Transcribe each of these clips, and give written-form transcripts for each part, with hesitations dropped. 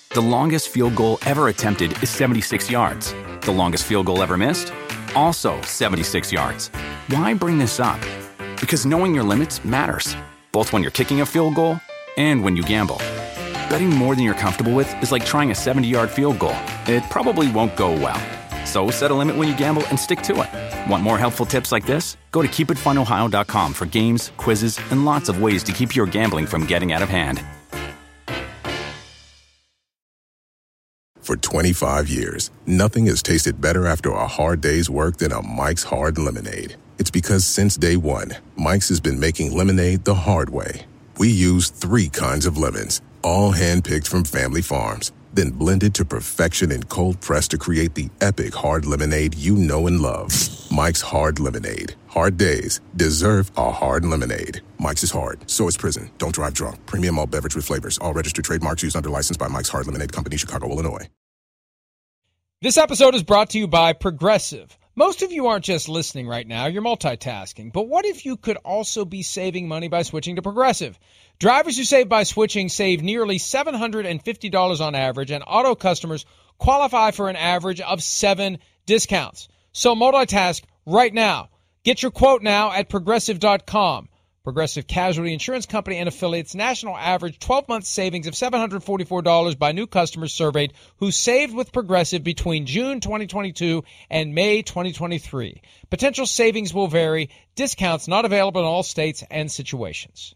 The longest field goal ever attempted is 76 yards. The longest field goal ever missed? Also 76 yards. Why bring this up? Because knowing your limits matters, both when you're kicking a field goal and when you gamble. Betting more than you're comfortable with is like trying a 70-yard field goal. It probably won't go well. So set a limit when you gamble and stick to it. Want more helpful tips like this? Go to keepitfunohio.com for games, quizzes, and lots of ways to keep your gambling from getting out of hand. For 25 years, nothing has tasted better after a hard day's work than a Mike's Hard Lemonade. It's because since day one, Mike's has been making lemonade the hard way. We use 3 kinds of lemons, all hand-picked from family farms, then blended to perfection in cold press to create the epic hard lemonade you know and love. Mike's Hard Lemonade. Hard days deserve a hard lemonade. Mike's is hard, so is prison. Don't drive drunk. Premium malt beverage with flavors. All registered trademarks used under license by Mike's Hard Lemonade Company, Chicago, Illinois. This episode is brought to you by Progressive. Most of you aren't just listening right now, you're multitasking. But what if you could also be saving money by switching to Progressive? Drivers who save by switching save nearly $750 on average, and auto customers qualify for an average of 7 discounts. So multitask right now. Get your quote now at Progressive.com. Progressive Casualty Insurance Company and affiliates national average 12-month savings of $744 by new customers surveyed who saved with Progressive between June 2022 and May 2023. Potential savings will vary. Discounts not available in all states and situations.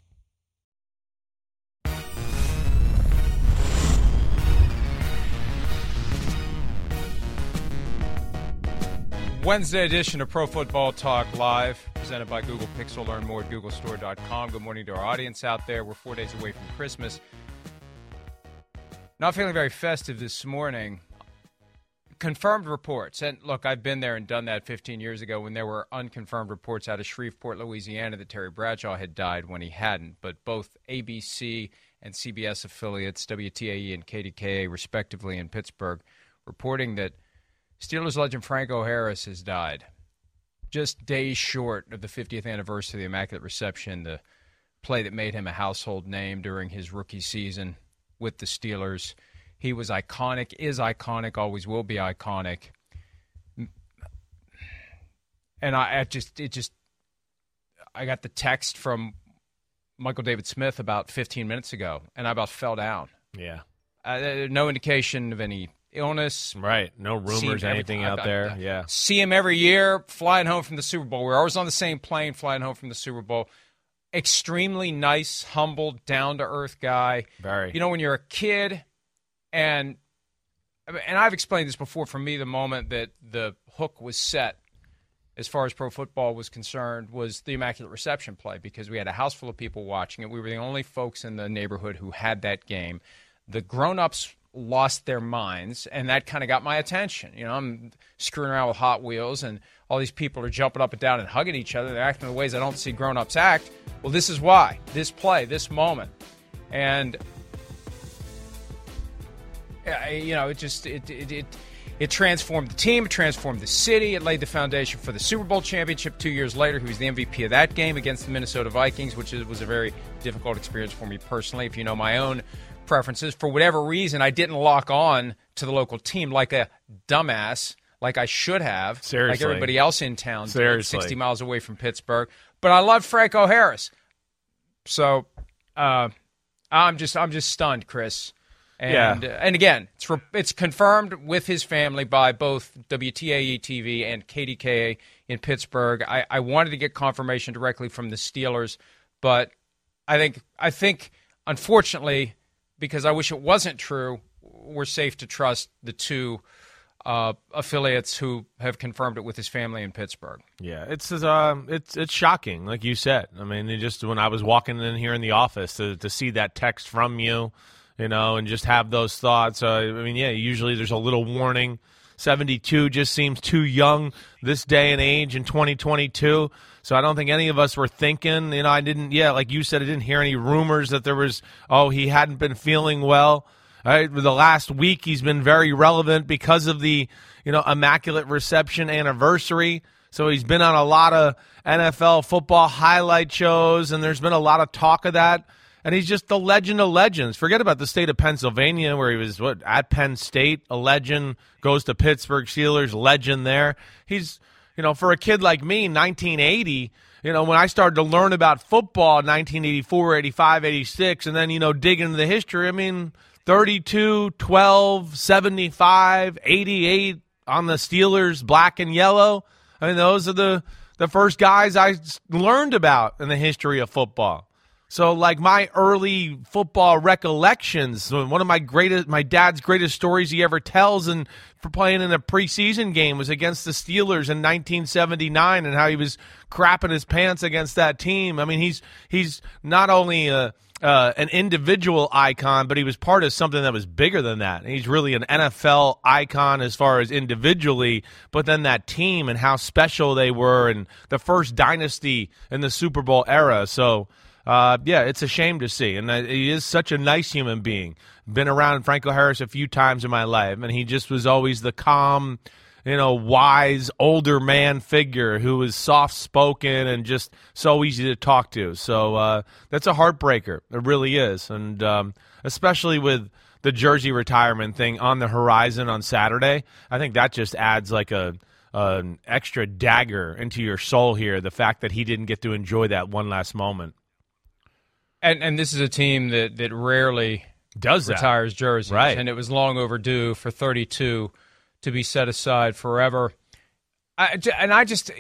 Wednesday edition of Pro Football Talk Live, presented by Google Pixel. Learn more at googlestore.com. Good morning to our audience out there. We're 4 days away from Christmas. Not feeling very festive this morning. Confirmed reports, and look, I've been there and done that 15 years ago when there were unconfirmed reports out of Shreveport, Louisiana, that Terry Bradshaw had died when he hadn't. But both ABC and CBS affiliates, WTAE and KDKA, respectively, in Pittsburgh, reporting that Steelers legend Franco Harris has died. Just days short of the 50th anniversary of the Immaculate Reception, the play that made him a household name during his rookie season with the Steelers. He was iconic, is iconic, always will be iconic. And I got the text from Michael David Smith about 15 minutes ago, and I about fell down. Yeah. No indication of any illness. Right. No rumors, anything out there. Yeah. See him every year flying home from the Super Bowl. We're always on the same plane flying home from the Super Bowl. Extremely nice, humble, down-to-earth guy. Very. You know, when you're a kid, and I've explained this before, for me, the moment that the hook was set as far as pro football was concerned was the Immaculate Reception play, because we had a house full of people watching it. We were the only folks in the neighborhood who had that game. The grown-ups lost their minds, and that kind of got my attention. You know, I'm screwing around with Hot Wheels, and all these people are jumping up and down and hugging each other. They're acting in ways I don't see grown-ups act. Well, this is why. This play, this moment. And, you know, it transformed the team. It transformed the city. It laid the foundation for the Super Bowl championship 2 years later. He was the MVP of that game against the Minnesota Vikings, which was a very difficult experience for me personally. If you know my own preferences, for whatever reason, I didn't lock on to the local team like a dumbass, like I should have. Seriously. Like everybody else in town, Seriously. 60 miles away from Pittsburgh. But I love Franco Harris. So I'm just stunned, Chris. And again, it's confirmed with his family by both WTAE TV and KDKA in Pittsburgh. I wanted to get confirmation directly from the Steelers, but I think unfortunately, because I wish it wasn't true, we're safe to trust the two affiliates who have confirmed it with his family in Pittsburgh. Yeah, it's shocking, like you said. I mean, just when I was walking in here in the office to see that text from you, you know, and just have those thoughts. I mean, yeah, usually there's a little warning. 72 just seems too young this day and age in 2022. So I don't think any of us were thinking, you know, like you said, I didn't hear any rumors that there was, he hadn't been feeling well. Right? The last week he's been very relevant because of the, you know, Immaculate Reception anniversary. So he's been on a lot of NFL football highlight shows, and there's been a lot of talk of that. And he's just the legend of legends. Forget about the state of Pennsylvania where he was at Penn State, a legend, goes to Pittsburgh Steelers, legend there. He's, for a kid like me, 1980, when I started to learn about football in 1984, 85, 86, and then, dig into the history, 32, 12, 75, 88 on the Steelers, black and yellow. Those are the first guys I learned about in the history of football. So, like, my early football recollections, one of my dad's greatest stories he ever tells for playing in a preseason game was against the Steelers in 1979 and how he was crapping his pants against that team. He's not only an individual icon, but he was part of something that was bigger than that. He's really an NFL icon as far as individually, but then that team and how special they were and the first dynasty in the Super Bowl era. So, it's a shame to see. And he is such a nice human being. Been around Franco Harris a few times in my life, and he just was always the calm, wise, older man figure who was soft-spoken and just so easy to talk to. So that's a heartbreaker. It really is. And especially with the jersey retirement thing on the horizon on Saturday, I think that just adds like an extra dagger into your soul here, the fact that he didn't get to enjoy that one last moment. And this is a team that rarely retires jerseys. Right. And it was long overdue for 32 to be set aside forever. This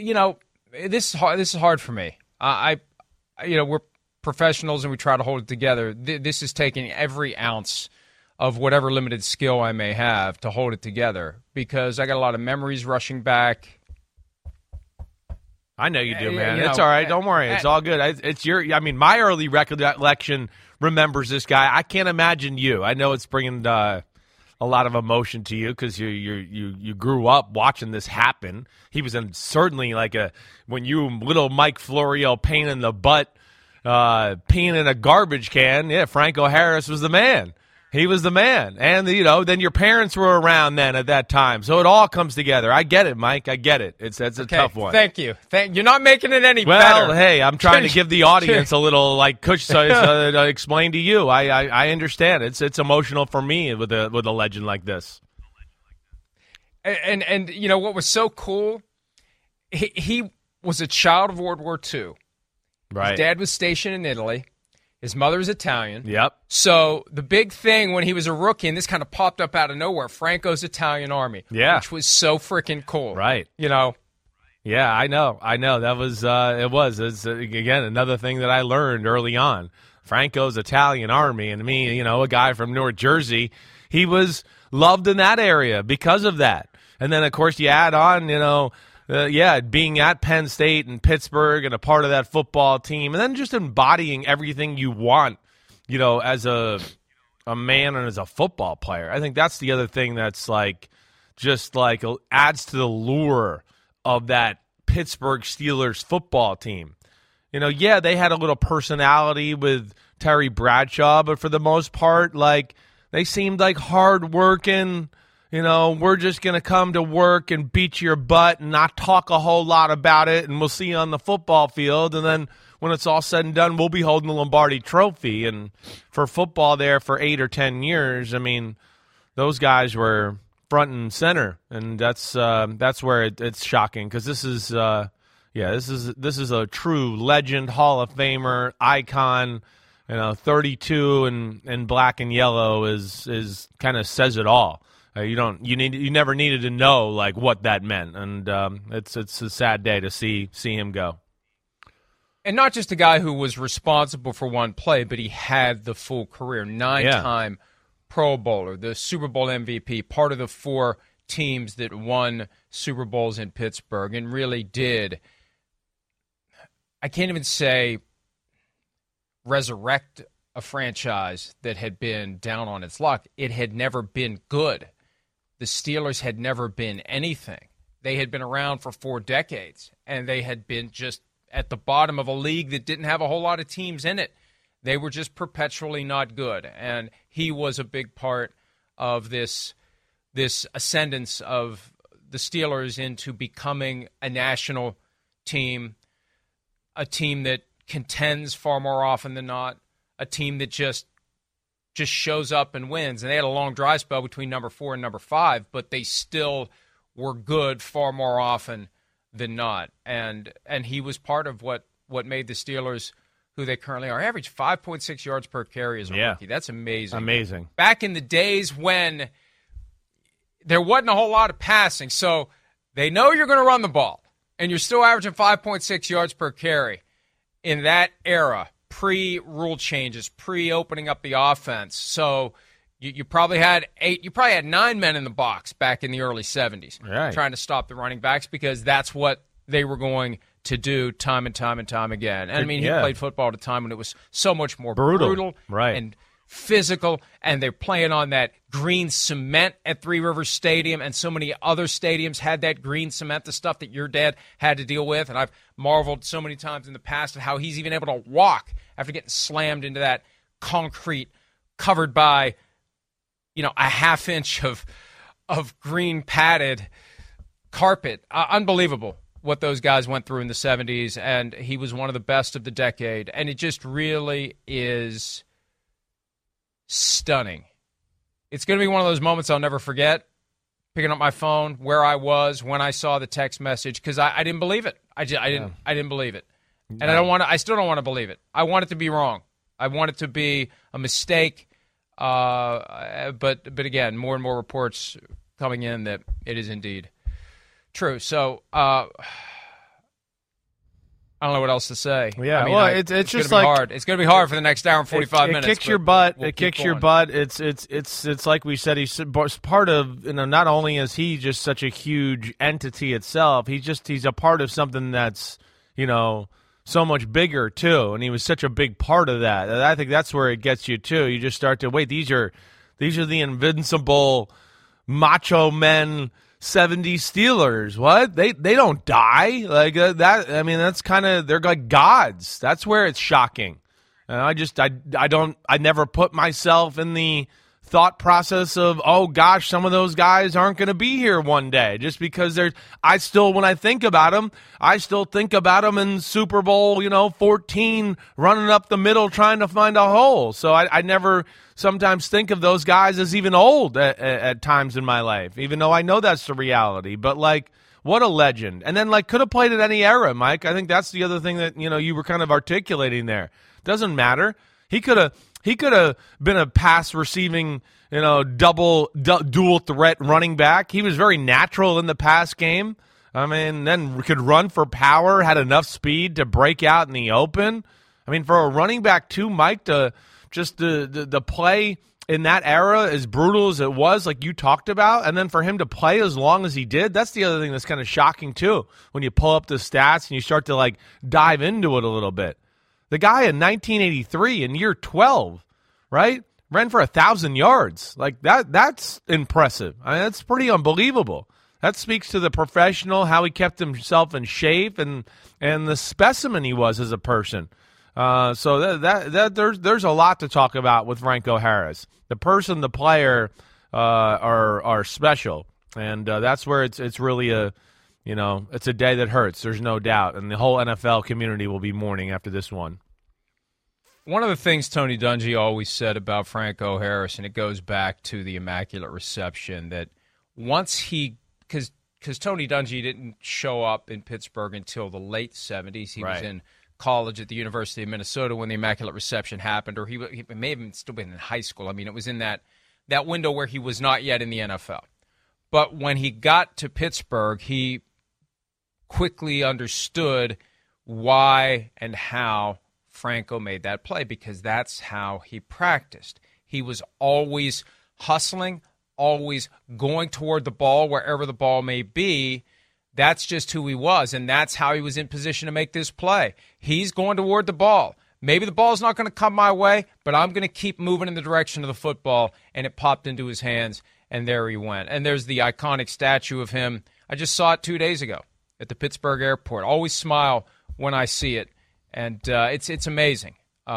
is hard for me. We're professionals and we try to hold it together. This is taking every ounce of whatever limited skill I may have to hold it together because I got a lot of memories rushing back. I know you do, man. It's all right. Don't worry. It's all good. It's my early recollection remembers this guy. I can't imagine you. I know it's bringing a lot of emotion to you because you grew up watching this happen. He was certainly when you little Mike Florio pain in the butt, peeing in a garbage can. Yeah, Franco Harris was the man. He was the man. And, then your parents were around then at that time. So it all comes together. I get it, Mike. I get it. That's a tough one. Thank you. You're not making it any better. Well, hey, I'm trying to give the audience a little, to explain to you. I understand. It's emotional for me with a legend like this. And what was so cool, he was a child of World War II. Right. His dad was stationed in Italy. His mother is Italian. Yep. So the big thing when he was a rookie, and this kind of popped up out of nowhere, Franco's Italian Army. Yeah. Which was so freaking cool. Right. Yeah, I know. That was, it's, again, another thing that I learned early on. Franco's Italian Army, and me, a guy from North Jersey, he was loved in that area because of that. And then, of course, you add on, being at Penn State and Pittsburgh and a part of that football team, and then just embodying everything you want, as a man and as a football player. I think that's the other thing that's adds to the lure of that Pittsburgh Steelers football team. They had a little personality with Terry Bradshaw, but for the most part, they seemed like hard-working. We're just going to come to work and beat your butt and not talk a whole lot about it, and we'll see you on the football field. And then when it's all said and done, we'll be holding the Lombardi Trophy. And for football there for 8 or 10 years, those guys were front and center, and that's where it's shocking because this is a true legend, Hall of Famer, icon. 32 in black and yellow is kind of says it all. You never needed to know what that meant, and it's a sad day to see him go. And not just a guy who was responsible for one play, but he had the full career. 9-time Pro Bowler, the Super Bowl MVP, part of the 4 teams that won Super Bowls in Pittsburgh, and really did. I can't even say resurrect a franchise that had been down on its luck. It had never been good. The Steelers had never been anything. They had been around for 4 decades, and they had been just at the bottom of a league that didn't have a whole lot of teams in it. They were just perpetually not good, and he was a big part of this ascendance of the Steelers into becoming a national team, a team that contends far more often than not, a team that just shows up and wins. And they had a long dry spell between number 4 and number 5, but they still were good far more often than not. And he was part of what made the Steelers who they currently are. Average 5.6 yards per carry as a rookie. That's amazing. Amazing. Back in the days when there wasn't a whole lot of passing, so they know you're going to run the ball, and you're still averaging 5.6 yards per carry in that era, pre-rule changes, pre-opening up the offense. So you probably had 9 men in the box back in the early 70s trying to stop the running backs because that's what they were going to do time and time and time again. And I mean, he played football at a time when it was so much more brutal and physical, and they're playing on that green cement at Three Rivers Stadium, and so many other stadiums had that green cement, the stuff that your dad had to deal with. And I've marveled so many times in the past at how he's even able to walk after getting slammed into that concrete covered by, a half inch of green padded carpet. Unbelievable what those guys went through in the 70s, and he was one of the best of the decade. And it just really is stunning. It's going to be one of those moments I'll never forget, picking up my phone, where I was when I saw the text message, because I didn't believe it. I didn't believe it. And I still don't want to believe it. I want it to be wrong. I want it to be a mistake. But again, more and more reports coming in that it is indeed true. So I don't know what else to say. Yeah, I mean, well, it's just like hard. It's going to be hard for the next hour and 45 minutes. It kicks your butt. It kicks your butt. It's like we said. He's part of. Not only is he just such a huge entity itself, he's a part of something that's so much bigger too. And he was such a big part of that. And I think that's where it gets you too. You just start to wait. These are the invincible macho men 70 Steelers. What? They don't die like that. I mean, that's kind of, they're like gods. That's where it's shocking. And I never put myself in the thought process of, oh gosh, some of those guys aren't going to be here one day, just because when I think about them, I still think about them in Super Bowl, 14, running up the middle trying to find a hole. So I never sometimes think of those guys as even old at times in my life, even though I know that's the reality. But what a legend. And then could have played at any era, Mike. I think that's the other thing that, you were kind of articulating there. Doesn't matter. He could have been a pass receiving, dual threat running back. He was very natural in the pass game. I mean, then could run for power, had enough speed to break out in the open. I mean, for a running back too, Mike, to just the play in that era, as brutal as it was, like you talked about, and then for him to play as long as he did, that's the other thing that's kind of shocking too, when you pull up the stats and you start to dive into it a little bit. The guy in 1983, in year 12, right, ran for 1,000 yards. That's impressive. I mean, that's pretty unbelievable. That speaks to the professional, how he kept himself in shape, and the specimen he was as a person. So there's a lot to talk about with Franco Harris. The person, the player, are special, and that's where it's really it's a day that hurts. There's no doubt, and the whole NFL community will be mourning after this one. One of the things Tony Dungy always said about Franco Harris, and it goes back to the Immaculate Reception, that once because Tony Dungy didn't show up in Pittsburgh until the late 70s. He was in college at the University of Minnesota when the Immaculate Reception happened, or he may have still been in high school. I mean, it was in that window where he was not yet in the NFL. But when he got to Pittsburgh, he quickly understood why and how Franco made that play, because that's how he practiced. He was always hustling, always going toward the ball wherever the ball may be. That's just who he was, and that's how he was in position to make this play. He's going toward the ball. Maybe the ball's not going to come my way, but I'm going to keep moving in the direction of the football, and it popped into his hands, and there he went. And there's the iconic statue of him. I just saw it 2 days ago at the Pittsburgh airport. Always smile when I see it. And it's amazing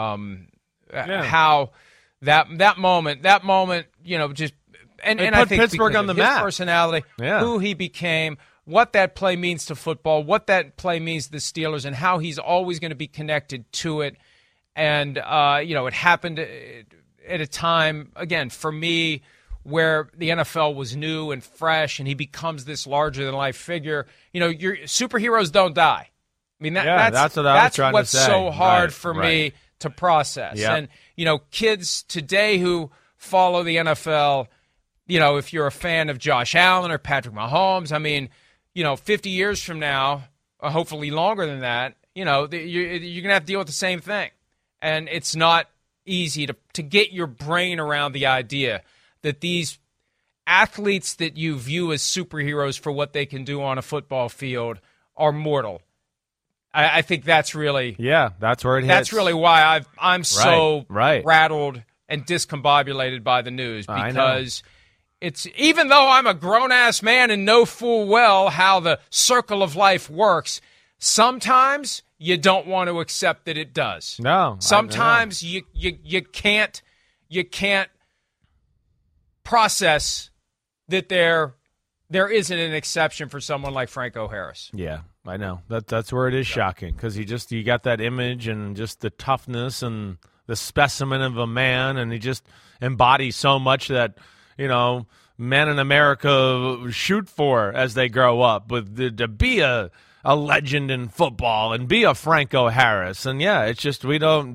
how that moment, just and I think Pittsburgh on the map, his personality, who he became, what that play means to football, what that play means to the Steelers, and how he's always going to be connected to it. And, it happened at a time, again, for me, where the NFL was new and fresh, and he becomes this larger-than-life figure. Your superheroes don't die. I mean, that's what I was trying to say. That's what's so hard for me to process. Yep. And, kids today who follow the NFL, if you're a fan of Josh Allen or Patrick Mahomes, I mean, 50 years from now, or hopefully longer than that, you're going to have to deal with the same thing. And it's not easy to get your brain around the idea that these athletes that you view as superheroes for what they can do on a football field are mortal. I think that's really that's where it hits. That's really why I'm so rattled and discombobulated by the news, because it's, even though I'm a grown-ass man and know full well how the circle of life works, sometimes you don't want to accept that it does. No. Sometimes you can't process that there isn't an exception for someone like Franco Harris. Yeah, I know. That's where it is shocking, because you got that image and just the toughness and the specimen of a man, and he just embodies so much that, men in America shoot for as they grow up, to be a legend in football and be a Franco Harris. And it's just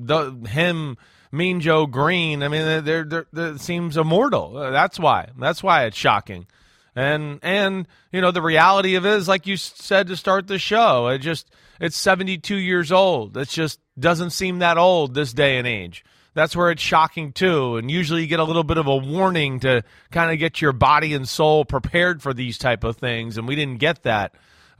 him, Mean Joe Green, I mean, they're seems immortal. That's why it's shocking. And the reality of it is, like you said to start the show, it's 72 years old. It just doesn't seem that old this day and age. That's where it's shocking too. And usually you get a little bit of a warning to kind of get your body and soul prepared for these type of things, and we didn't get that.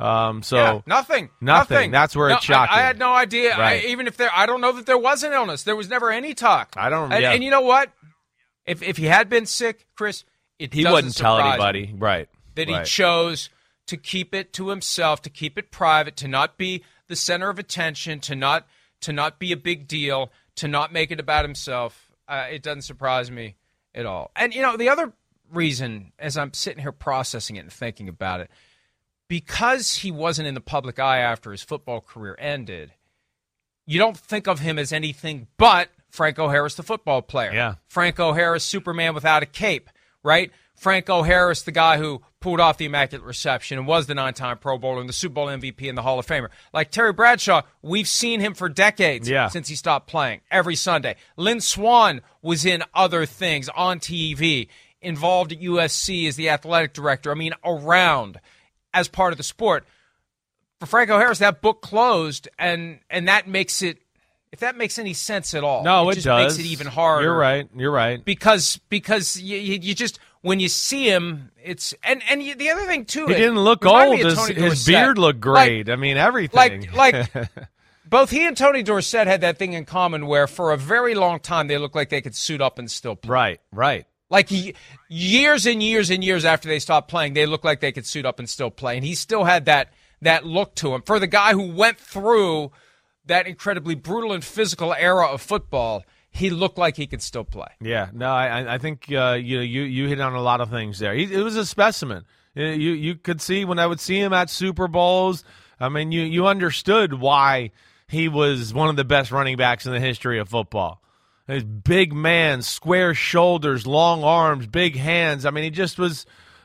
Nothing. That's where it's shocking. I had no idea. Right. I don't know that there was an illness. There was never any talk. And you know what? If he had been sick, Chris, he wouldn't tell anybody. Right. That he chose to keep it to himself, to keep it private, to not be the center of attention, to not be a big deal, to not make it about himself. It doesn't surprise me at all. And, the other reason, as I'm sitting here processing it and thinking about it, because he wasn't in the public eye after his football career ended, you don't think of him as anything but Franco Harris, the football player. Yeah. Franco Harris, Superman without a cape, right? Franco Harris, the guy who pulled off the Immaculate Reception and was the 9-time Pro Bowler and the Super Bowl MVP and the Hall of Famer. Like Terry Bradshaw, we've seen him for decades since he stopped playing every Sunday. Lynn Swann was in other things on TV, involved at USC as the athletic director. I mean, around as part of the sport. For Franco Harris, that book closed, and that makes it, if that makes any sense at all. No, it just does. Makes it even harder. You're right. Because you just, when you see him, it's, and the other thing too, he didn't look old. His beard looked great. I mean, everything. Like both he and Tony Dorsett had that thing in common where for a very long time they looked like they could suit up and still play. Right. Like years and years and years after they stopped playing, they looked like they could suit up and still play. And he still had that look to him. For the guy who went through that incredibly brutal and physical era of football, he looked like he could still play. Yeah, no, I think you hit on a lot of things there. It was a specimen. You could see when I would see him at Super Bowls. I mean, you understood why he was one of the best running backs in the history of football. His big man, square shoulders, long arms, big hands. I mean, he just was.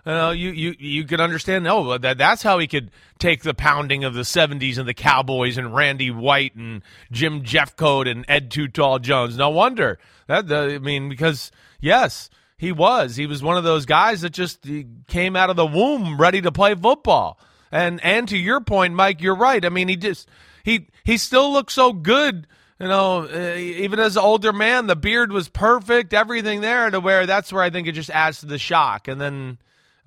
You could understand. Oh, that's how he could take the pounding of the '70s and the Cowboys and Randy White and Jim Jeffcoat and Ed Too Tall Jones. No wonder because yes, he was one of those guys that just came out of the womb ready to play football. And to your point, Mike, you're right. I mean, he still looks so good. Even as an older man, the beard was perfect, everything there, to where that's where I think it just adds to the shock. And then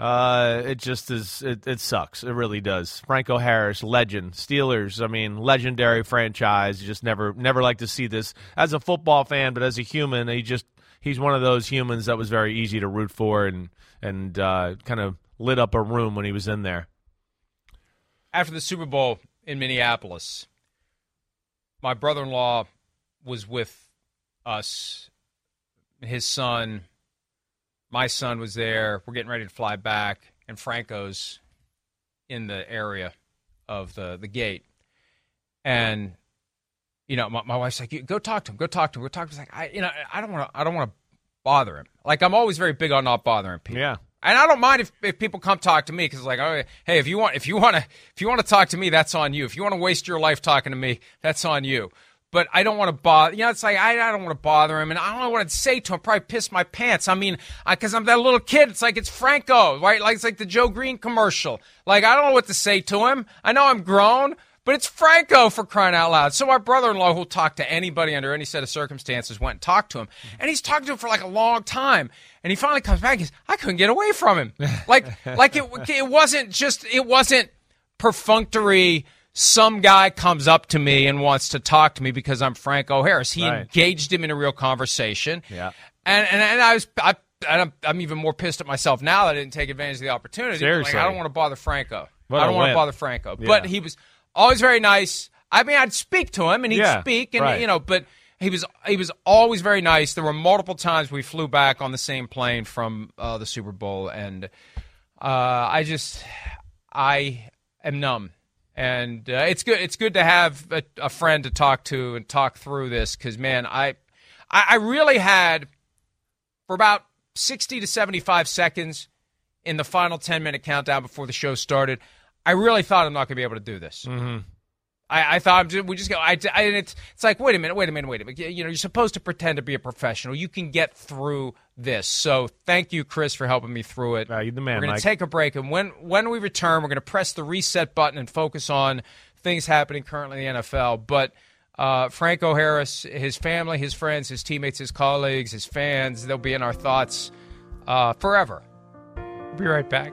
it just is, it sucks. It really does. Franco Harris, legend. Steelers, I mean, legendary franchise. You just never like to see this as a football fan, but as a human, he's one of those humans that was very easy to root for and kind of lit up a room when he was in there. After the Super Bowl in Minneapolis, my brother-in-law was with us. His son, my son was there. We're getting ready to fly back, and Franco's in the area of the gate. And my wife's like, go talk to him. Go talk to him. Go talk to him. It's like, I don't want to bother him. Like, I'm always very big on not bothering people. Yeah. And I don't mind if people come talk to me because, like, oh, hey, if you want to talk to me, that's on you. If you want to waste your life talking to me, that's on you. But I don't want to bother. It's like I don't want to bother him, and I don't know what I'd say to him. Probably piss my pants. I mean, because I'm that little kid. It's like it's Franco, right? Like it's like the Joe Green commercial. Like I don't know what to say to him. I know I'm grown, but it's Franco, for crying out loud. So my brother-in-law, who'll talk to anybody under any set of circumstances, went and talked to him. And he's talked to him for like a long time. And he finally comes back and says, I couldn't get away from him. It wasn't perfunctory. Some guy comes up to me and wants to talk to me because I'm Franco Harris. He engaged him in a real conversation. Yeah. And I'm even more pissed at myself now that I didn't take advantage of the opportunity. Seriously. Like, I don't want to bother Franco. I don't want to bother Franco. Yeah. But he was always very nice. I mean, I'd speak to him and he'd speak, and but he was always very nice. There were multiple times we flew back on the same plane from the Super Bowl, and I am numb. And it's good. It's good to have a friend to talk to and talk through this because, man, I really had for about 60 to 75 seconds in the final 10-minute countdown before the show started. I really thought I'm not going to be able to do this. Mm-hmm. I thought we just go. It's like wait a minute. You're supposed to pretend to be a professional. You can get through this. So thank you, Chris, for helping me through it. You're the man, We're going Mike. to take a break, and when we return, we're going to press the reset button and focus on things happening currently in the NFL. But Franco Harris, his family, his friends, his teammates, his colleagues, his fans, they'll be in our thoughts forever. We'll be right back.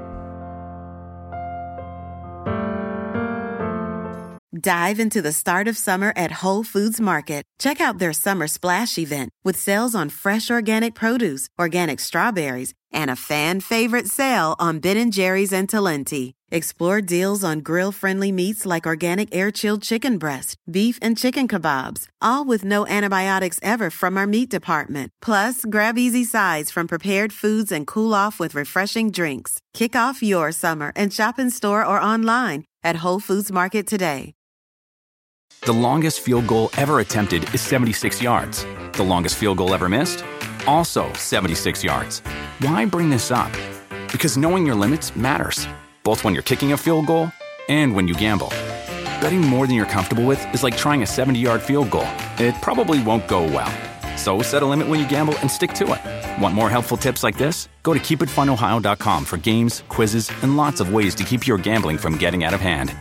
Dive into the start of summer at Whole Foods Market. Check out their Summer Splash event with sales on fresh organic produce, organic strawberries, and a fan-favorite sale on Ben & Jerry's and Talenti. Explore deals on grill-friendly meats like organic air-chilled chicken breast, beef and chicken kebabs, all with no antibiotics ever from our meat department. Plus, grab easy sides from prepared foods and cool off with refreshing drinks. Kick off your summer and shop in store or online at Whole Foods Market today. The longest field goal ever attempted is 76 yards. The longest field goal ever missed? Also 76 yards. Why bring this up? Because knowing your limits matters, both when you're kicking a field goal and when you gamble. Betting more than you're comfortable with is like trying a 70-yard field goal. It probably won't go well. So set a limit when you gamble and stick to it. Want more helpful tips like this? Go to keepitfunohio.com for games, quizzes, and lots of ways to keep your gambling from getting out of hand.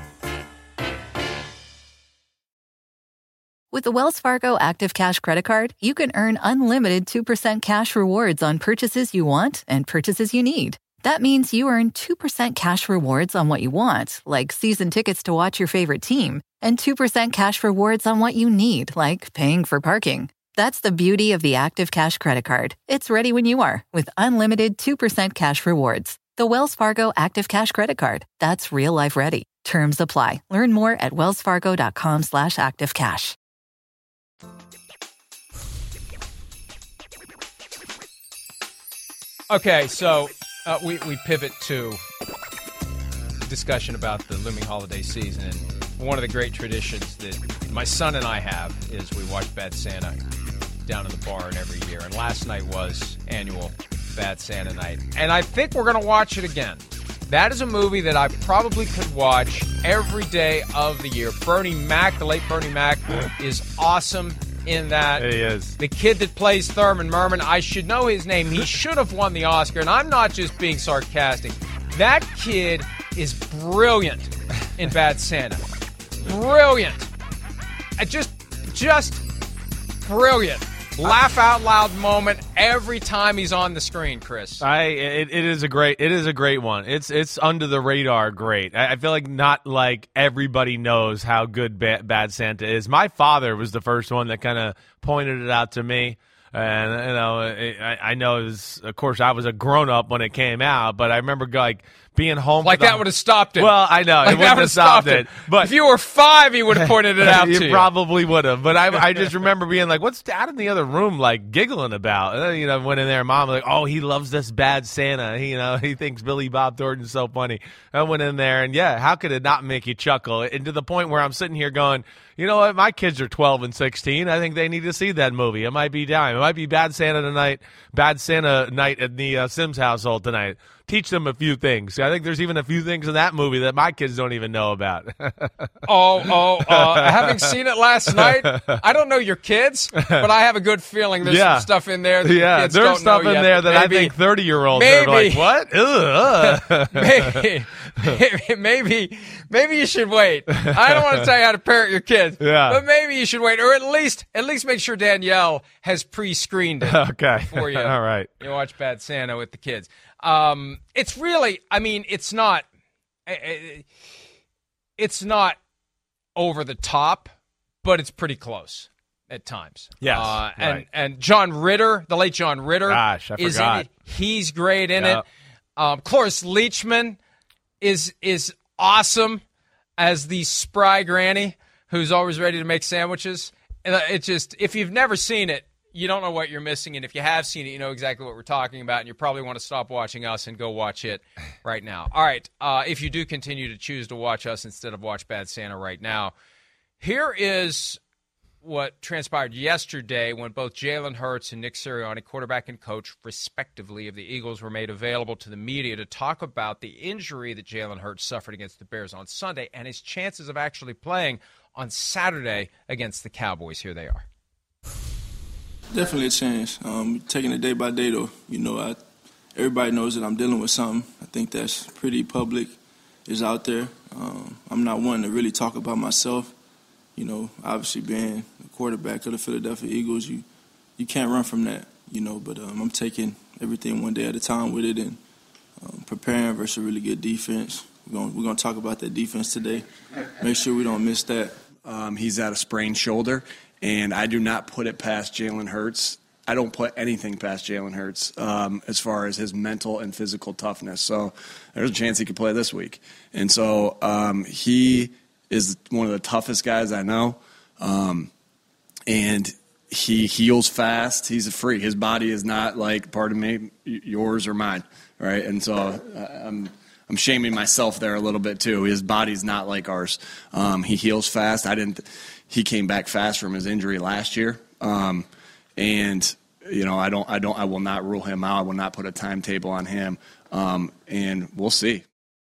With the Wells Fargo Active Cash Credit Card, you can earn unlimited 2% cash rewards on purchases you want and purchases you need. That means you earn 2% cash rewards on what you want, like season tickets to watch your favorite team, and 2% cash rewards on what you need, like paying for parking. That's the beauty of the Active Cash Credit Card. It's ready when you are, with unlimited 2% cash rewards. The Wells Fargo Active Cash Credit Card. That's real life ready. Terms apply. Learn more at wellsfargo.com/activecash. Okay, so we pivot to discussion about the looming holiday season. And one of the great traditions that my son and I have is we watch Bad Santa down in the barn every year. And last night was annual Bad Santa night. And I think we're going to watch it again. That is a movie that I probably could watch every day of the year. Bernie Mac, the late Bernie Mac, is awesome in that. He is. The kid that plays Thurman Merman, I should know his name. He should have won the Oscar, and I'm not just being sarcastic. That kid is brilliant in Bad Santa. Brilliant. Just brilliant. Laugh out loud moment every time he's on the screen, Chris. It is a great one. It's under the radar great. I feel like not like everybody knows how good Bad Santa is. My father was the first one that kind of pointed it out to me. And, I know, of course, I was a grown-up when it came out, but I remember, like, being home. Like that would have stopped it. Well, I know. Like it wouldn't have stopped it. But if you were 5, he would have pointed it out to you. He probably would have. But I just remember being like, what's Dad in the other room like giggling about? And then, went in there, Mom was like, oh, he loves this Bad Santa. He thinks Billy Bob Thornton's so funny. I went in there, and how could it not make you chuckle? And to the point where I'm sitting here going, you know what? My kids are 12 and 16. I think they need to see that movie. It might be time. It might be Bad Santa tonight. Bad Santa night at the Sims household tonight. Teach them a few things. I think there's even a few things in that movie that my kids don't even know about. Having seen it last night, I don't know your kids, but I have a good feeling there's some stuff in there that kids there's don't stuff know in yet. there that Maybe, I think 30-year-olds are like, what? Maybe you should wait. I don't want to tell you how to parent your kids, but maybe you should wait, or at least make sure Danielle has pre-screened it for you. All right. You watch Bad Santa with the kids. It's really, it's not over the top, but it's pretty close at times. Yes. Right. And John Ritter, the late John Ritter, gosh, I is forgot. in it. He's great in it. Cloris Leachman is awesome as the spry granny who's always ready to make sandwiches. And it just, if you've never seen it, you don't know what you're missing, and if you have seen it, you know exactly what we're talking about, and you probably want to stop watching us and go watch it right now. All right, if you do continue to choose to watch us instead of watch Bad Santa right now, here is what transpired yesterday when both Jalen Hurts and Nick Sirianni, quarterback and coach, respectively, of the Eagles, were made available to the media to talk about the injury that Jalen Hurts suffered against the Bears on Sunday and his chances of actually playing on Saturday against the Cowboys. Here they are. Definitely a change. Taking it day by day, though. Everybody knows that I'm dealing with something. I think that's pretty public. It's out there. I'm not one to really talk about myself. Obviously being the quarterback of the Philadelphia Eagles, you can't run from that. But I'm taking everything one day at a time with it and preparing versus a really good defense. We're gonna talk about that defense today. Make sure we don't miss that. He's at a sprained shoulder. And I do not put it past Jalen Hurts. I don't put anything past Jalen Hurts as far as his mental and physical toughness. So there's a chance he could play this week. And so he is one of the toughest guys I know. And he heals fast. He's a freak. His body is not like, pardon me, yours or mine, right? And so I'm shaming myself there a little bit too. His body's not like ours. He heals fast. He came back fast from his injury last year, and I will not rule him out. I will not put a timetable on him, and we'll see.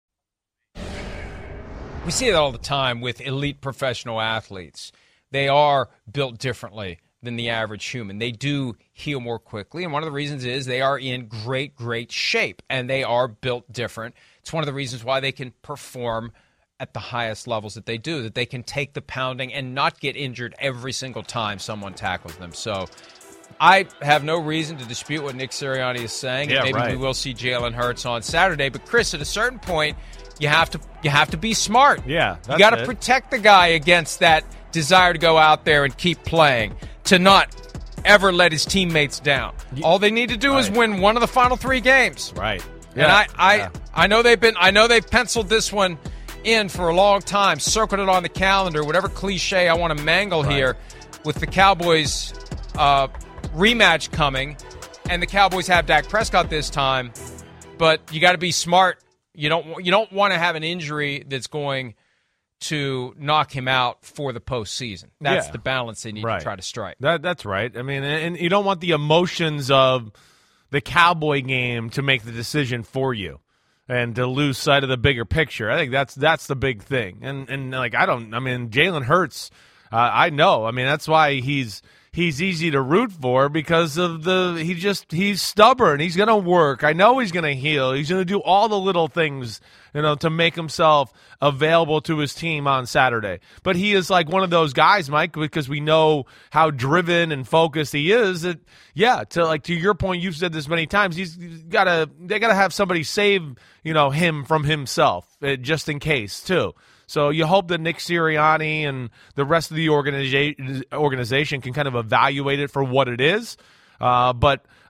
We see it all the time with elite professional athletes. They are built differently than the average human. They do heal more quickly, and one of the reasons is they are in great shape, and they are built different. It's one of the reasons why they can perform at the highest levels that they do, that they can take the pounding and not get injured every single time someone tackles them. So I have no reason to dispute what Nick Sirianni is saying. Yeah, maybe right. we will see Jalen Hurts on Saturday. But, Chris, at a certain point, you have to be smart. Yeah, that's you got to it. protect the guy against that desire to go out there and keep playing, to not ever let his teammates down. All they need to do is win one of the final 3 games. Right. Yeah. And I know they've penciled this one in for a long time, circled it on the calendar, whatever cliche I want to mangle here, with the Cowboys rematch coming, and the Cowboys have Dak Prescott this time, but you got to be smart. You don't want to have an injury that's going to knock him out for the postseason. That's the balance they need to try to strike. That's right. I mean, and you don't want the emotions of the Cowboy game to make the decision for you and to lose sight of the bigger picture. I think that's the big thing. And Jalen Hurts, I know. I mean, that's why he's easy to root for, because of he's stubborn. He's going to work. I know he's going to heal. He's going to do all the little things, to make himself available to his team on Saturday. But he is like one of those guys, Mike, because we know how driven and focused he is. That, to your point, you've said this many times. They gotta have somebody save him from himself, just in case too. So you hope that Nick Sirianni and the rest of the organization can kind of evaluate it for what it is. But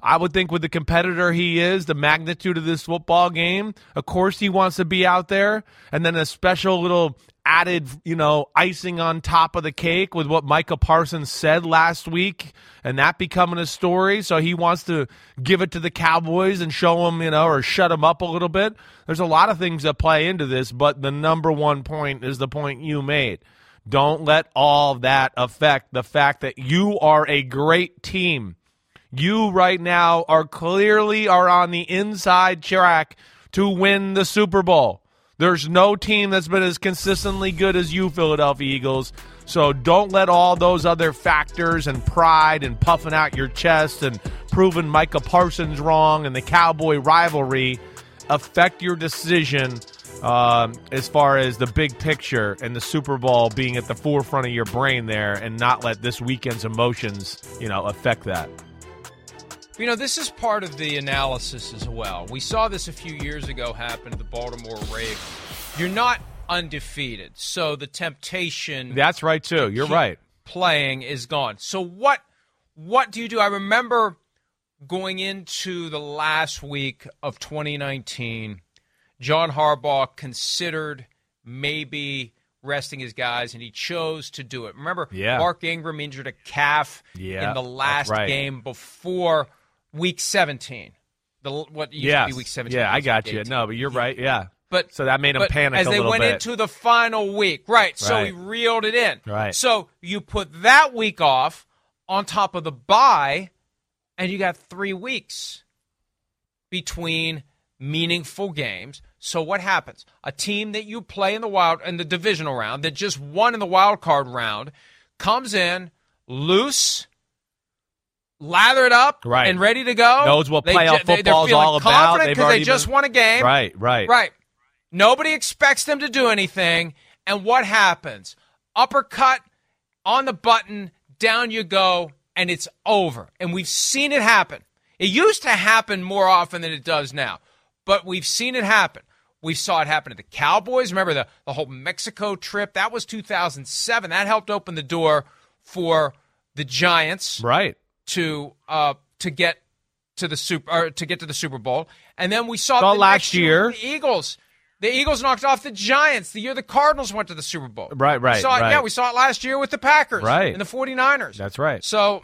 I would think with the competitor he is, the magnitude of this football game, of course he wants to be out there. And then a special little added, icing on top of the cake with what Micah Parsons said last week and that becoming a story. So he wants to give it to the Cowboys and show them, or shut them up a little bit. There's a lot of things that play into this, but the number one point is the point you made. Don't let all that affect the fact that you are a great team. You right now are on the inside track to win the Super Bowl. There's no team that's been as consistently good as you, Philadelphia Eagles. So don't let all those other factors and pride and puffing out your chest and proving Micah Parsons wrong and the Cowboy rivalry affect your decision as far as the big picture and the Super Bowl being at the forefront of your brain there, and not let this weekend's emotions, affect that. This is part of the analysis as well. We saw this a few years ago happen to the Baltimore Ravens. You're not undefeated, so the temptation... That's right, too. You're right. ...playing is gone. So what do you do? I remember going into the last week of 2019, John Harbaugh considered maybe resting his guys, and he chose to do it. Remember, Mark Ingram injured a calf in the last game before Week 17. What used to be Week 17. Yeah, I got you. No, but you're right. Yeah. But so that made him panic a little bit. As they went into the final week. Right. So he reeled it in. Right. So you put that week off on top of the bye, and you got 3 weeks between meaningful games. So what happens? A team that you play in the divisional round, that just won in the wild card round, comes in loose, lathered up, and ready to go. Knows what playoff football is all about. They're confident because they just won a game. Right. Nobody expects them to do anything. And what happens? Uppercut on the button, down you go, and it's over. And we've seen it happen. It used to happen more often than it does now, but we've seen it happen. We saw it happen to the Cowboys. Remember the whole Mexico trip? That was 2007. That helped open the door for the Giants, to get to the Super Bowl. And then we saw last year the Eagles. The Eagles knocked off the Giants the year the Cardinals went to the Super Bowl. Right. We saw it last year with the Packers and the 49ers. That's right. So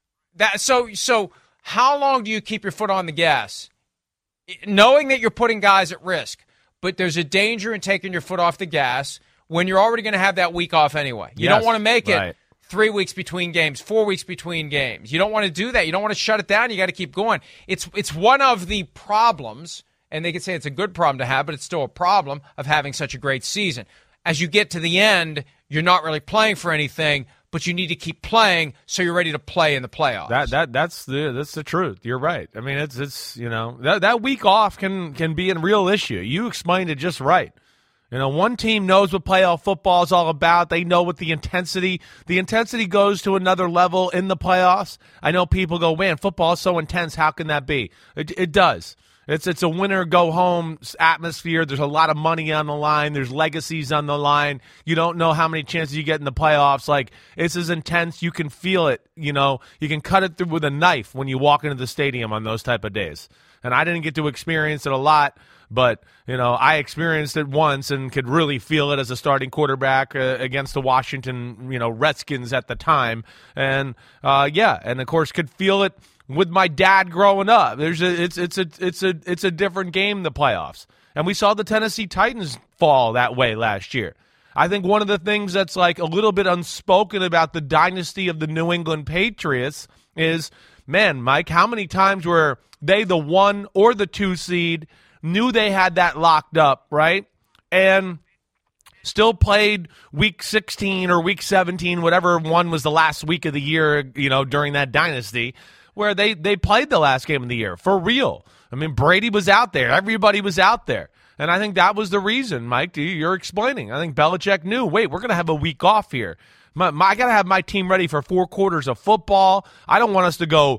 how long do you keep your foot on the gas? Knowing that you're putting guys at risk, but there's a danger in taking your foot off the gas when you're already going to have that week off anyway. You don't want to make it 3 weeks between games, 4 weeks between games. You don't want to do that. You don't want to shut it down. You got to keep going. It's one of the problems, and they can say it's a good problem to have, but it's still a problem of having such a great season. As you get to the end, you're not really playing for anything, but you need to keep playing so you're ready to play in the playoffs. That's the truth. You're right. I mean, it's that week off can be a real issue. You explained it just right. One team knows what playoff football is all about. They know what the intensity goes to another level in the playoffs. I know people go, man, football is so intense. How can that be? It does. It's a winner go home atmosphere. There's a lot of money on the line. There's legacies on the line. You don't know how many chances you get in the playoffs. Like, it's as intense. You can feel it. You can cut it through with a knife when you walk into the stadium on those type of days. And I didn't get to experience it a lot, but I experienced it once and could really feel it as a starting quarterback against the Washington Redskins at the time. And and of course could feel it with my dad growing up. It's a different game, the playoffs. And we saw the Tennessee Titans fall that way last year. I think one of the things that's like a little bit unspoken about the dynasty of the New England Patriots is, man, Mike, how many times were they the 1 or the 2 seed, knew they had that locked up, right? And still played week 16 or week 17, whatever one was the last week of the year, during that dynasty, where they played the last game of the year for real. I mean, Brady was out there. Everybody was out there. And I think that was the reason, Mike, you're explaining. I think Belichick knew, wait, we're going to have a week off here. I got to have my team ready for 4 quarters of football. I don't want us to go,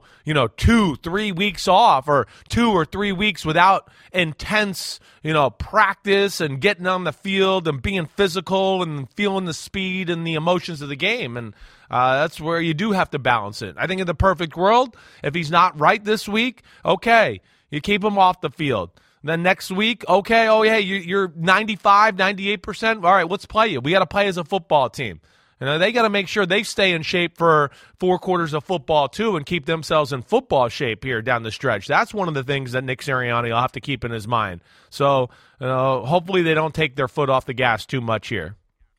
2-3 weeks off or 2 or 3 weeks without intense, practice and getting on the field and being physical and feeling the speed and the emotions of the game. And That's where you do have to balance it. I think in the perfect world, if he's not right this week, okay, you keep him off the field. Then next week, okay, oh, yeah, you're 95, 98%. All right, let's play you. We got to play as a football team. They got to make sure they stay in shape for 4 quarters of football, too, and keep themselves in football shape here down the stretch. That's one of the things that Nick Sirianni will have to keep in his mind. So hopefully they don't take their foot off the gas too much here.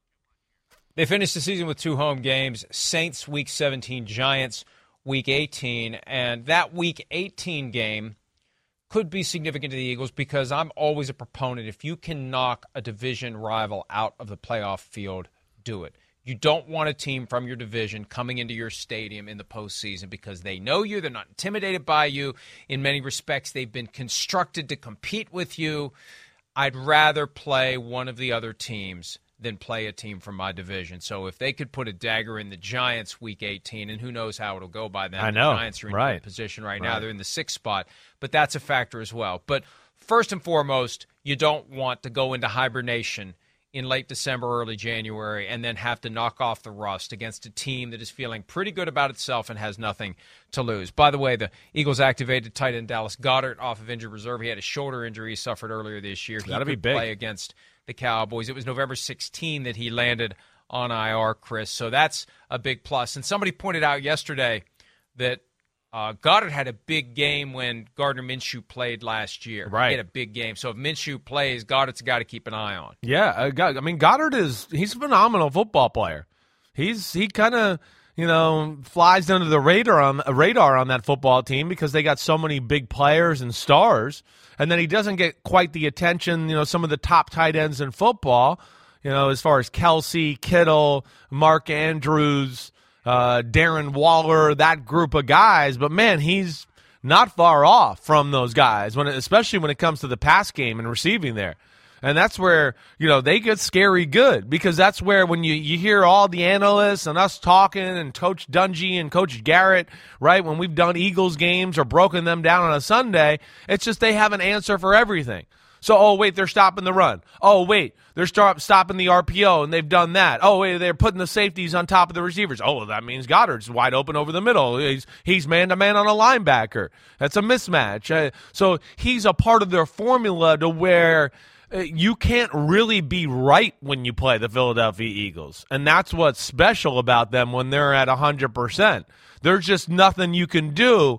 They finished the season with 2 home games, Saints Week 17, Giants Week 18. And that Week 18 game could be significant to the Eagles because I'm always a proponent. If you can knock a division rival out of the playoff field, do it. You don't want a team from your division coming into your stadium in the postseason because they know you. They're not intimidated by you. In many respects, they've been constructed to compete with you. I'd rather play one of the other teams than play a team from my division. So if they could put a dagger in the Giants Week 18, and who knows how it'll go by then. I know. The Giants are in a good position right now. They're in the 6th spot, but that's a factor as well. But first and foremost, you don't want to go into hibernation in late December, early January, and then have to knock off the rust against a team that is feeling pretty good about itself and has nothing to lose. By the way, the Eagles activated tight end Dallas Goedert off of injured reserve. He had a shoulder injury he suffered earlier this year. That'd be be big. Play against the Cowboys. It was November 16 that he landed on IR, Chris. So that's a big plus. And somebody pointed out yesterday that Goddard had a big game when Gardner Minshew played last year. Right. He had a big game. So if Minshew plays, Goddard's a guy to keep an eye on. Yeah, Goddard he's a phenomenal football player. He kind of, flies under the radar on that football team because they got so many big players and stars. And then he doesn't get quite the attention, some of the top tight ends in football, as far as Kelsey, Kittle, Mark Andrews, Darren Waller, that group of guys. But, man, he's not far off from those guys, especially when it comes to the pass game and receiving there. And that's where, they get scary good because that's where when you hear all the analysts and us talking and Coach Dungy and Coach Garrett, right, when we've done Eagles games or broken them down on a Sunday, it's just they have an answer for everything. So, oh, wait, they're stopping the run. Oh, wait, they're stopping the RPO, and they've done that. Oh, wait, they're putting the safeties on top of the receivers. Oh, well, that means Goddard's wide open over the middle. He's man-to-man on a linebacker. That's a mismatch. So he's a part of their formula to where you can't really be right when you play the Philadelphia Eagles. And that's what's special about them when they're at 100%. There's just nothing you can do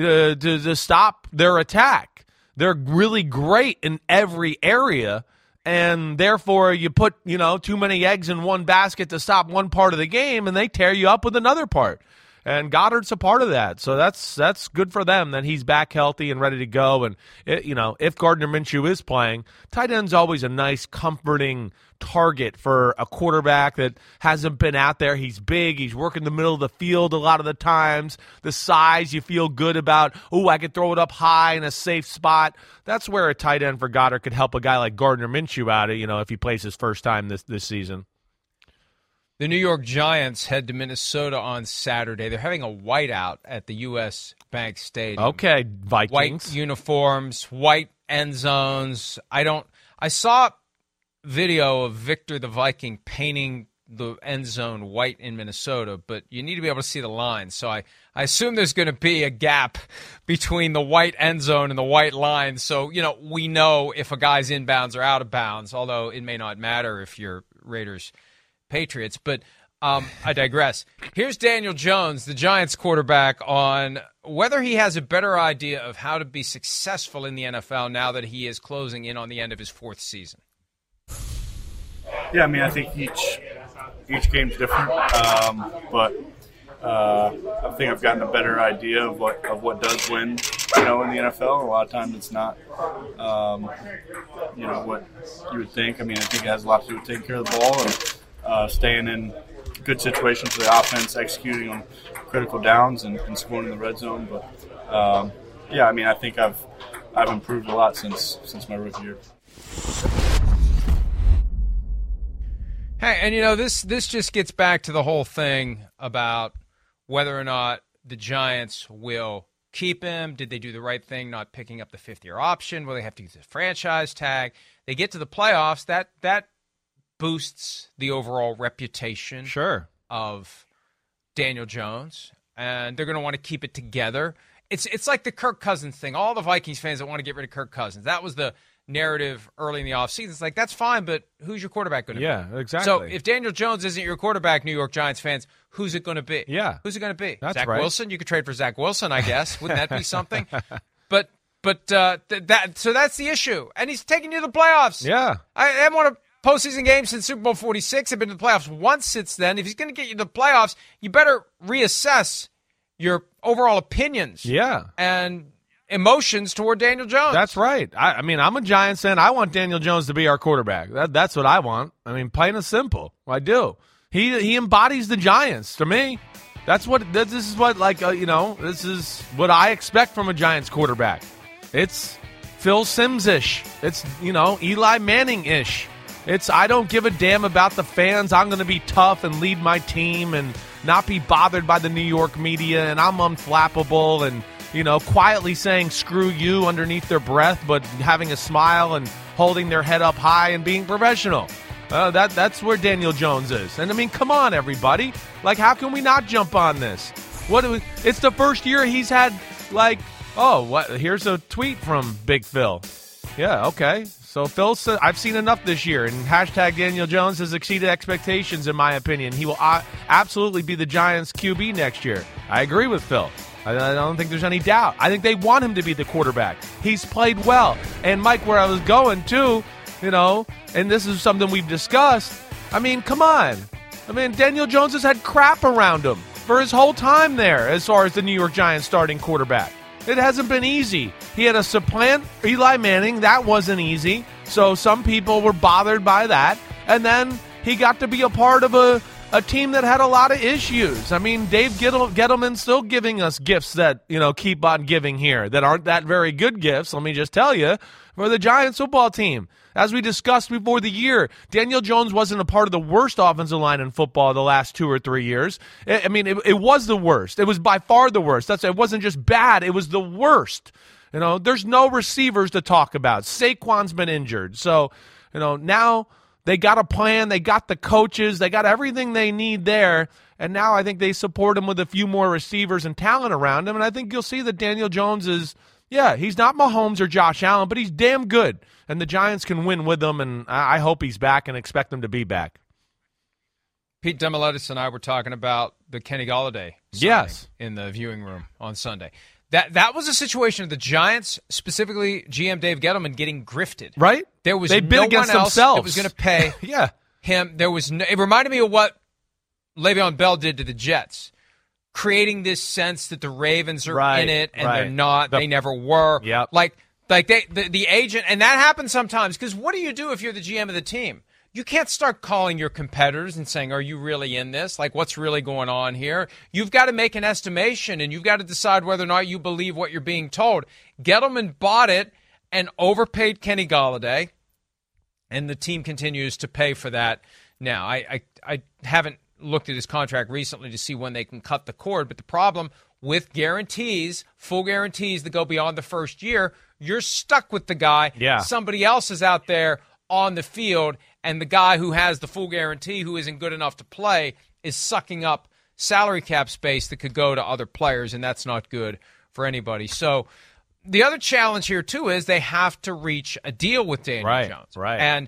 to stop their attack. They're really great in every area, and therefore you put, too many eggs in one basket to stop one part of the game, and they tear you up with another part. And Goddard's a part of that, so that's good for them that he's back healthy and ready to go. And, if Gardner Minshew is playing, tight end's always a nice, comforting target for a quarterback that hasn't been out there. He's big. He's working the middle of the field a lot of the times. The size, you feel good about, I could throw it up high in a safe spot. That's where a tight end for Goddard could help a guy like Gardner Minshew out, if he plays his first time this season. The New York Giants head to Minnesota on Saturday. They're having a whiteout at the U.S. Bank Stadium. Okay, Vikings. White uniforms, white end zones. I saw video of Victor the Viking painting the end zone white in Minnesota, but you need to be able to see the lines. So I assume there's going to be a gap between the white end zone and the white line. So, we know if a guy's inbounds or out of bounds, although it may not matter if you're Raiders Patriots, but I digress. Here's Daniel Jones, the Giants quarterback, on whether he has a better idea of how to be successful in the NFL now that he is closing in on the end of his 4th season. Yeah, I think each game's different, but I think I've gotten a better idea of what does win, in the NFL. A lot of times it's not, what you would think. I think it has a lot to do with taking care of the ball and staying in good situations for the offense, executing on critical downs and scoring in the red zone. But I think I've improved a lot since my rookie year. Hey, and this just gets back to the whole thing about whether or not the Giants will keep him. Did they do the right thing not picking up the 5th-year option? Will they have to use the franchise tag? They get to the playoffs. That boosts the overall reputation sure. of Daniel Jones, and they're going to want to keep it together. It's like the Kirk Cousins thing. All the Vikings fans that want to get rid of Kirk Cousins. That was the narrative early in the offseason. It's like, that's fine, but who's your quarterback going to be? Yeah, exactly. So if Daniel Jones isn't your quarterback, New York Giants fans, who's it going to be? Yeah. Who's it going to be? That's Zach right. Wilson? You could trade for Zach Wilson, I guess. Wouldn't that be something? So that's the issue. And he's taking you to the playoffs. Yeah. I haven't won a postseason game since Super Bowl 46. I've been to the playoffs once since then. If he's going to get you to the playoffs, you better reassess your overall opinions and emotions toward Daniel Jones. That's right. I mean, I'm a Giants fan. I want Daniel Jones to be our quarterback. That's what I want. I mean, plain and simple. I do. He embodies the Giants to me. This is what this is what I expect from a Giants quarterback. It's Phil Simms-ish. It's, Eli Manning-ish. It's I don't give a damn about the fans. I'm going to be tough and lead my team and not be bothered by the New York media, and I'm unflappable and, quietly saying screw you underneath their breath, but having a smile and holding their head up high and being professional. That's where Daniel Jones is. And, I mean, come on, everybody. Like, how can we not jump on this? It's the first year he's had, here's a tweet from Big Phil. Yeah, okay. So Phil said, I've seen enough this year, and hashtag Daniel Jones has exceeded expectations, in my opinion. He will absolutely be the Giants' QB next year. I agree with Phil. I don't think there's any doubt. I think they want him to be the quarterback. He's played well. And, Mike, where I was going, too, and this is something we've discussed, I mean, come on. I mean, Daniel Jones has had crap around him for his whole time there as far as the New York Giants starting quarterback. It hasn't been easy. He had to supplant Eli Manning. That wasn't easy. So some people were bothered by that. And then he got to be a part of a team that had a lot of issues. I mean, Dave Gettleman's still giving us gifts that, keep on giving here that aren't that very good gifts, let me just tell you, for the Giants football team. As we discussed before the year, Daniel Jones wasn't a part of the worst offensive line in football the last 2 or 3 years. It was the worst. It was by far the worst. It wasn't just bad. It was the worst. There's no receivers to talk about. Saquon's been injured. So, now they got a plan. They got the coaches. They got everything they need there. And now I think they support him with a few more receivers and talent around him. And I think you'll see that Daniel Jones is, he's not Mahomes or Josh Allen, but he's damn good. And the Giants can win with him, and I hope he's back and expect him to be back. Pete Demolitis and I were talking about the Kenny Golladay signing in the viewing room on Sunday. That was a situation of the Giants, specifically GM Dave Gettleman, getting grifted. Right? There was they bid no against one else themselves. that was going to pay him. It reminded me of what Le'Veon Bell did to the Jets, creating this sense that the Ravens are in it and they're not. They never were. Yep. Like the agent, and that happens sometimes, because what do you do if you're the GM of the team? You can't start calling your competitors and saying, are you really in this? Like, what's really going on here? You've got to make an estimation, and you've got to decide whether or not you believe what you're being told. Gettleman bought it and overpaid Kenny Golladay, and the team continues to pay for that now. I haven't looked at his contract recently to see when they can cut the cord, but the problem with guarantees, full guarantees that go beyond the first year, you're stuck with the guy. Yeah. Somebody else is out there on the field, and the guy who has the full guarantee, who isn't good enough to play, is sucking up salary cap space that could go to other players, and that's not good for anybody. So the other challenge here, too, is they have to reach a deal with Daniel Jones. Right. And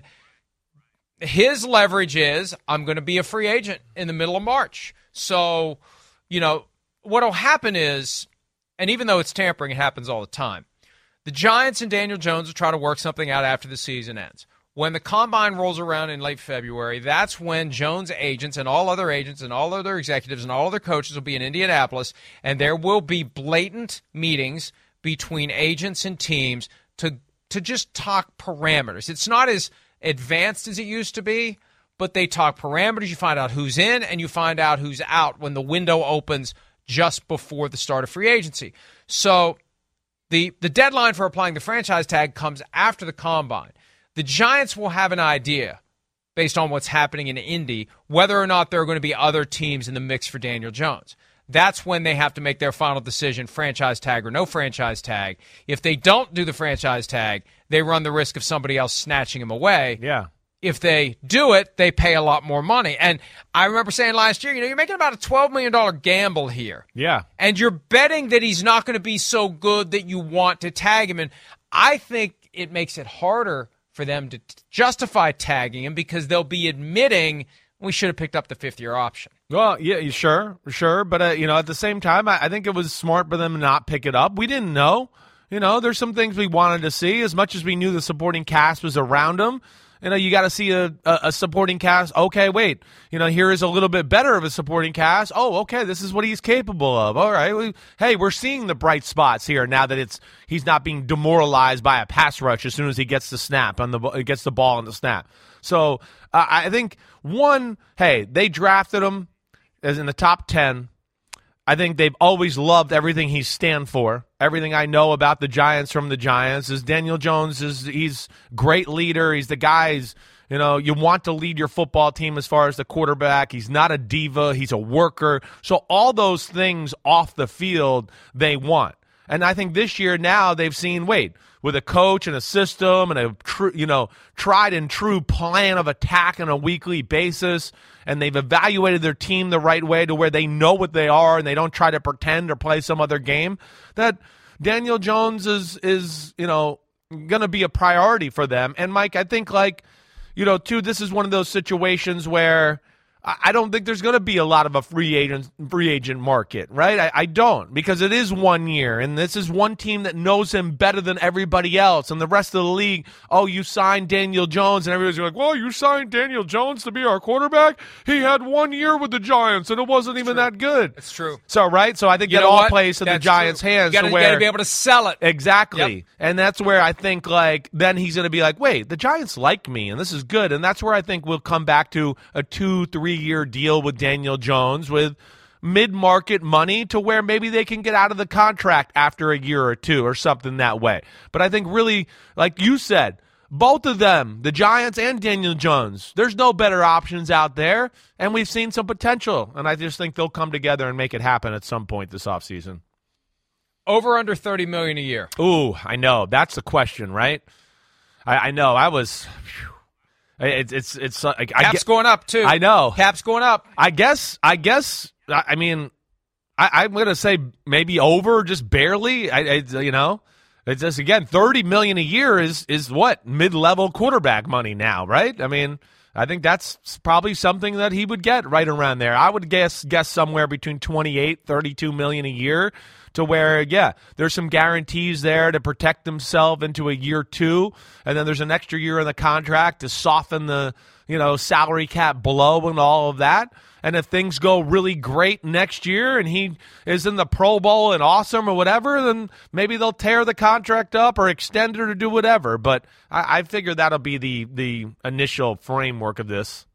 his leverage is, I'm going to be a free agent in the middle of March. So, what will happen is, and even though it's tampering, it happens all the time, the Giants and Daniel Jones will try to work something out after the season ends. When the combine rolls around in late February, that's when Jones' agents and all other executives and all other coaches will be in Indianapolis, and there will be blatant meetings between agents and teams to just talk parameters. It's not as advanced as it used to be, but they talk parameters. You find out who's in and you find out who's out when the window opens just before the start of free agency. So the deadline for applying the franchise tag comes after the combine. The Giants will have an idea, based on what's happening in Indy, whether or not there are going to be other teams in the mix for Daniel Jones. That's when they have to make their final decision, franchise tag or no franchise tag. If they don't do the franchise tag, they run the risk of somebody else snatching him away. Yeah. If they do it, they pay a lot more money. And I remember saying last year, you're making about a $12 million gamble here. Yeah. And you're betting that he's not going to be so good that you want to tag him. And I think it makes it harder for them to justify tagging him because they'll be admitting we should have picked up the fifth-year option. Well, yeah, sure. But, at the same time, I think it was smart for them to not pick it up. We didn't know. There's some things we wanted to see. As much as we knew the supporting cast was around him, you got to see a supporting cast. Okay, wait. Here is a little bit better of a supporting cast. Oh, okay, this is what he's capable of. All right. Hey, we're seeing the bright spots here now that he's not being demoralized by a pass rush as soon as he gets gets the ball on the snap. So I think they drafted him as in the top 10. I think they've always loved everything he stands for. Everything I know about the Giants from the Giants is Daniel Jones he's great leader. He's the guy, you want to lead your football team as far as the quarterback. He's not a diva. He's a worker. So all those things off the field they want. And I think this year now they've seen, with a coach and a system and a tried and true plan of attack on a weekly basis, and they've evaluated their team the right way to where they know what they are and they don't try to pretend or play some other game, that Daniel Jones is going to be a priority for them. And Mike, I think too, this is one of those situations where I don't think there's going to be a lot of a free agent market, right? I don't, because it is 1 year, and this is one team that knows him better than everybody else, and the rest of the league, you signed Daniel Jones, and everybody's like, well, you signed Daniel Jones to be our quarterback? He had 1 year with the Giants, and it wasn't even that good. It's true. So, right? So I think that all plays to the Giants' hands. You got to be able to sell it. Exactly. Yep. And that's where I think, then he's going to be like, wait, the Giants like me, and this is good, and that's where I think we'll come back to a 2-3 year deal with Daniel Jones with mid-market money to where maybe they can get out of the contract after a year or two or something that way. But I think really, like you said, both of them, the Giants and Daniel Jones, there's no better options out there, and we've seen some potential, and I just think they'll come together and make it happen at some point this offseason. Over under $30 million a year. Ooh, I know. That's the question, right? I know. I was... It's like Cap's going up too. I know. Cap's going up. I guess. I mean, I'm gonna say maybe over, just barely. It's just again $30 million a year is what mid-level quarterback money now, right? I mean, I think that's probably something that he would get right around there. I would guess somewhere between $28-32 million a year. To where, there's some guarantees there to protect himself into a year 2, and then there's an extra year in the contract to soften the, salary cap blow and all of that. And if things go really great next year and he is in the Pro Bowl and awesome or whatever, then maybe they'll tear the contract up or extend it or do whatever. But I figure that'll be the initial framework of this.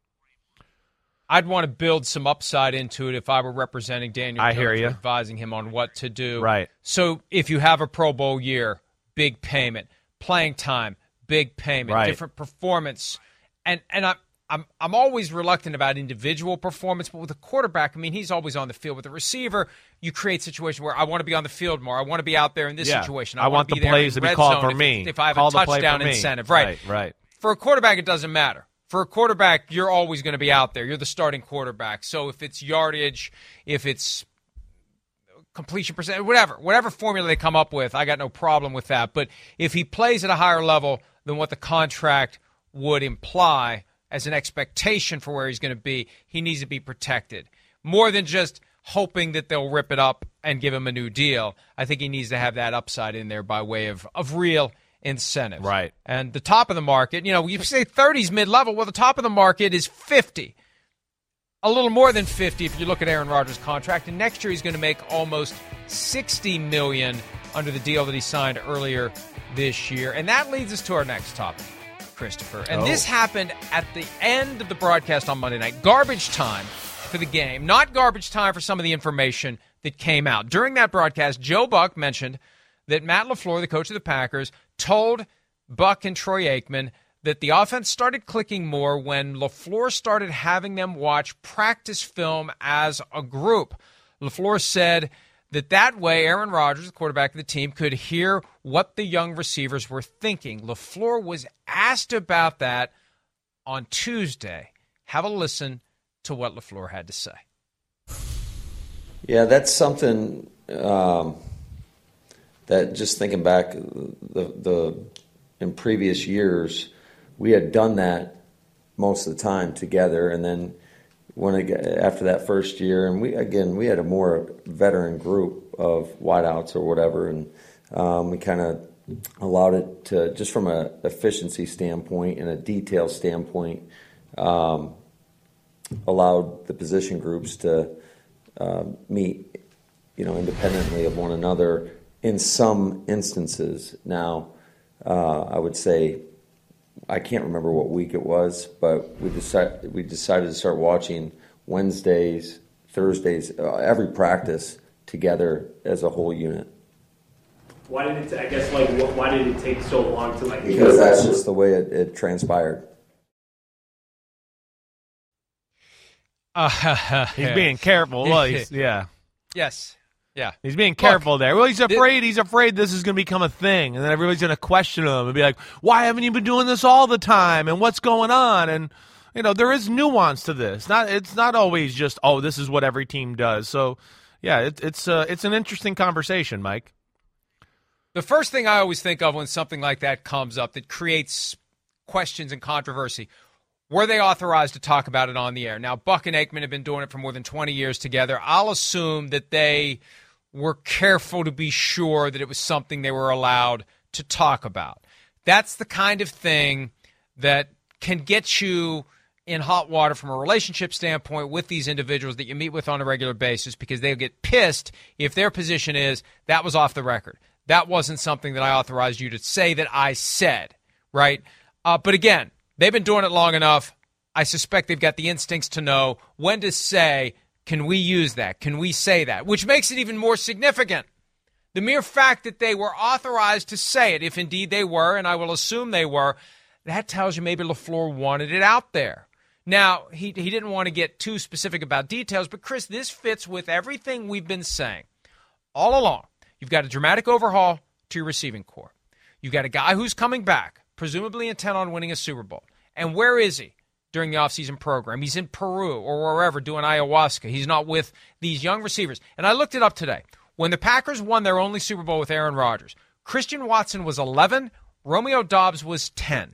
I'd want to build some upside into it if I were representing Daniel Jones, I hear you. advising him on what to do. Right. So if you have a Pro Bowl year, big payment. Playing time, big payment. Right. Different performance. And I'm always reluctant about individual performance, but with a quarterback, I mean, he's always on the field. With a receiver, you create situations where I want to be on the field more. I want to be out there in this situation. I want the plays to be called for me. If I have a touchdown incentive. Right. For a quarterback, it doesn't matter. For a quarterback, you're always going to be out there. You're the starting quarterback. So if it's yardage, if it's completion percent, whatever formula they come up with, I got no problem with that. But if he plays at a higher level than what the contract would imply as an expectation for where he's going to be, he needs to be protected. More than just hoping that they'll rip it up and give him a new deal. I think he needs to have that upside in there by way of real incentives. Right. And the top of the market, you say 30's mid-level. Well, the top of the market is 50. A little more than 50 if you look at Aaron Rodgers' contract. And next year he's going to make almost $60 million under the deal that he signed earlier this year. And that leads us to our next topic, Christopher. And this happened at the end of the broadcast on Monday night. Garbage time for the game. Not garbage time for some of the information that came out. During that broadcast, Joe Buck mentioned that Matt LaFleur, the coach of the Packers, told Buck and Troy Aikman that the offense started clicking more when LaFleur started having them watch practice film as a group. LaFleur said that way Aaron Rodgers, the quarterback of the team, could hear what the young receivers were thinking. LaFleur was asked about that on Tuesday. Have a listen to what LaFleur had to say. Yeah, that's something that, just thinking back, in previous years, we had done that most of the time together, and then after that first year, and we had a more veteran group of wideouts or whatever, and we kind of allowed it to, just from an efficiency standpoint and a detail standpoint, allowed the position groups to meet, independently of one another in some instances. Now, I would say, I can't remember what week it was, but we decided to start watching Wednesdays, Thursdays, every practice together as a whole unit. Why did it? Why did it take so long to Because that's just the way it transpired. He's being careful. Well, yeah. Yes. Yeah. He's being careful there. Well, he's afraid this is going to become a thing, and then everybody's going to question him and be like, why haven't you been doing this all the time, and what's going on? And, there is nuance to this. It's not always just, this is what every team does. So, yeah, it's an interesting conversation, Mike. The first thing I always think of when something like that comes up that creates questions and controversy, were they authorized to talk about it on the air? Now, Buck and Aikman have been doing it for more than 20 years together. I'll assume that they were careful to be sure that it was something they were allowed to talk about. That's the kind of thing that can get you in hot water from a relationship standpoint with these individuals that you meet with on a regular basis, because they'll get pissed if their position is, that was off the record. That wasn't something that I authorized you to say that I said, right? But again, they've been doing it long enough. I suspect they've got the instincts to know when to say, can we use that? Can we say that? Which makes it even more significant. The mere fact that they were authorized to say it, if indeed they were, and I will assume they were, that tells you maybe LaFleur wanted it out there. Now, he didn't want to get too specific about details, but Chris, this fits with everything we've been saying all along. You've got a dramatic overhaul to your receiving corps. You've got a guy who's coming back, presumably intent on winning a Super Bowl. And where is he during the offseason program? He's in Peru or wherever doing ayahuasca. He's not with these young receivers. And I looked it up today. When the Packers won their only Super Bowl with Aaron Rodgers, Christian Watson was 11, Romeo Doubs was 10.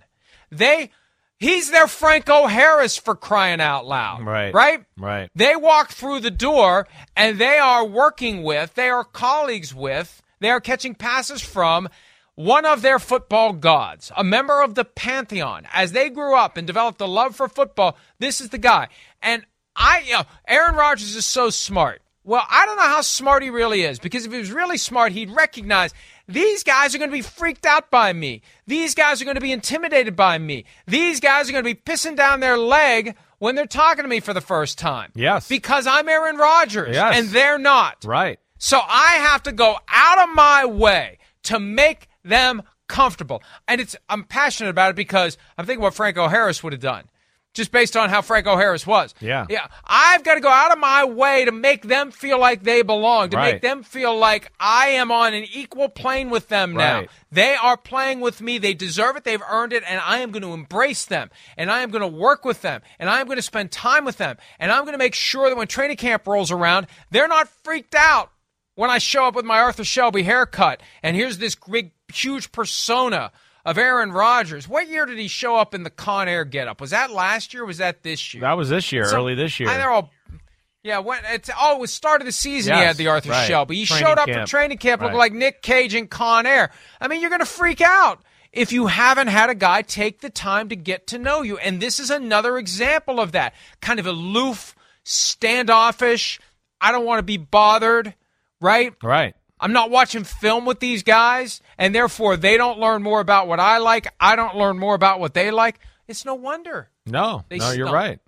He's their Franco Harris, for crying out loud. Right. They walk through the door, and they are working with, they are colleagues with, they are catching passes from one of their football gods, a member of the Pantheon. As they grew up and developed a love for football, this is the guy. And Aaron Rodgers is so smart. Well, I don't know how smart he really is, because if he was really smart, he'd recognize these guys are going to be freaked out by me. These guys are going to be intimidated by me. These guys are going to be pissing down their leg when they're talking to me for the first time. Yes. Because I'm Aaron Rodgers, yes, and they're not. Right. So I have to go out of my way to make them comfortable. And I'm passionate about it because I'm thinking what Franco Harris would have done, just based on how Franco Harris was. Yeah. I've got to go out of my way to make them feel like they belong, to make them feel like I am on an equal plane with them now. They are playing with me. They deserve it. They've earned it. And I am going to embrace them. And I am going to work with them. And I am going to spend time with them. And I'm going to make sure that when training camp rolls around, they're not freaked out when I show up with my Arthur Shelby haircut. And here's this big, huge persona of Aaron Rodgers. What year did he show up in the Con Air getup? Was that last year or was that this year? That was this year, early this year. They're all, it was start of the season. Yes, he had the Arthur Shelby. He showed up for training camp looking like Nick Cage in Con Air. I mean, you're going to freak out if you haven't had a guy take the time to get to know you. And this is another example of that. Kind of aloof, standoffish, I don't want to be bothered, right? Right. I'm not watching film with these guys, and therefore they don't learn more about what I like. I don't learn more about what they like. It's no wonder. No, you're right.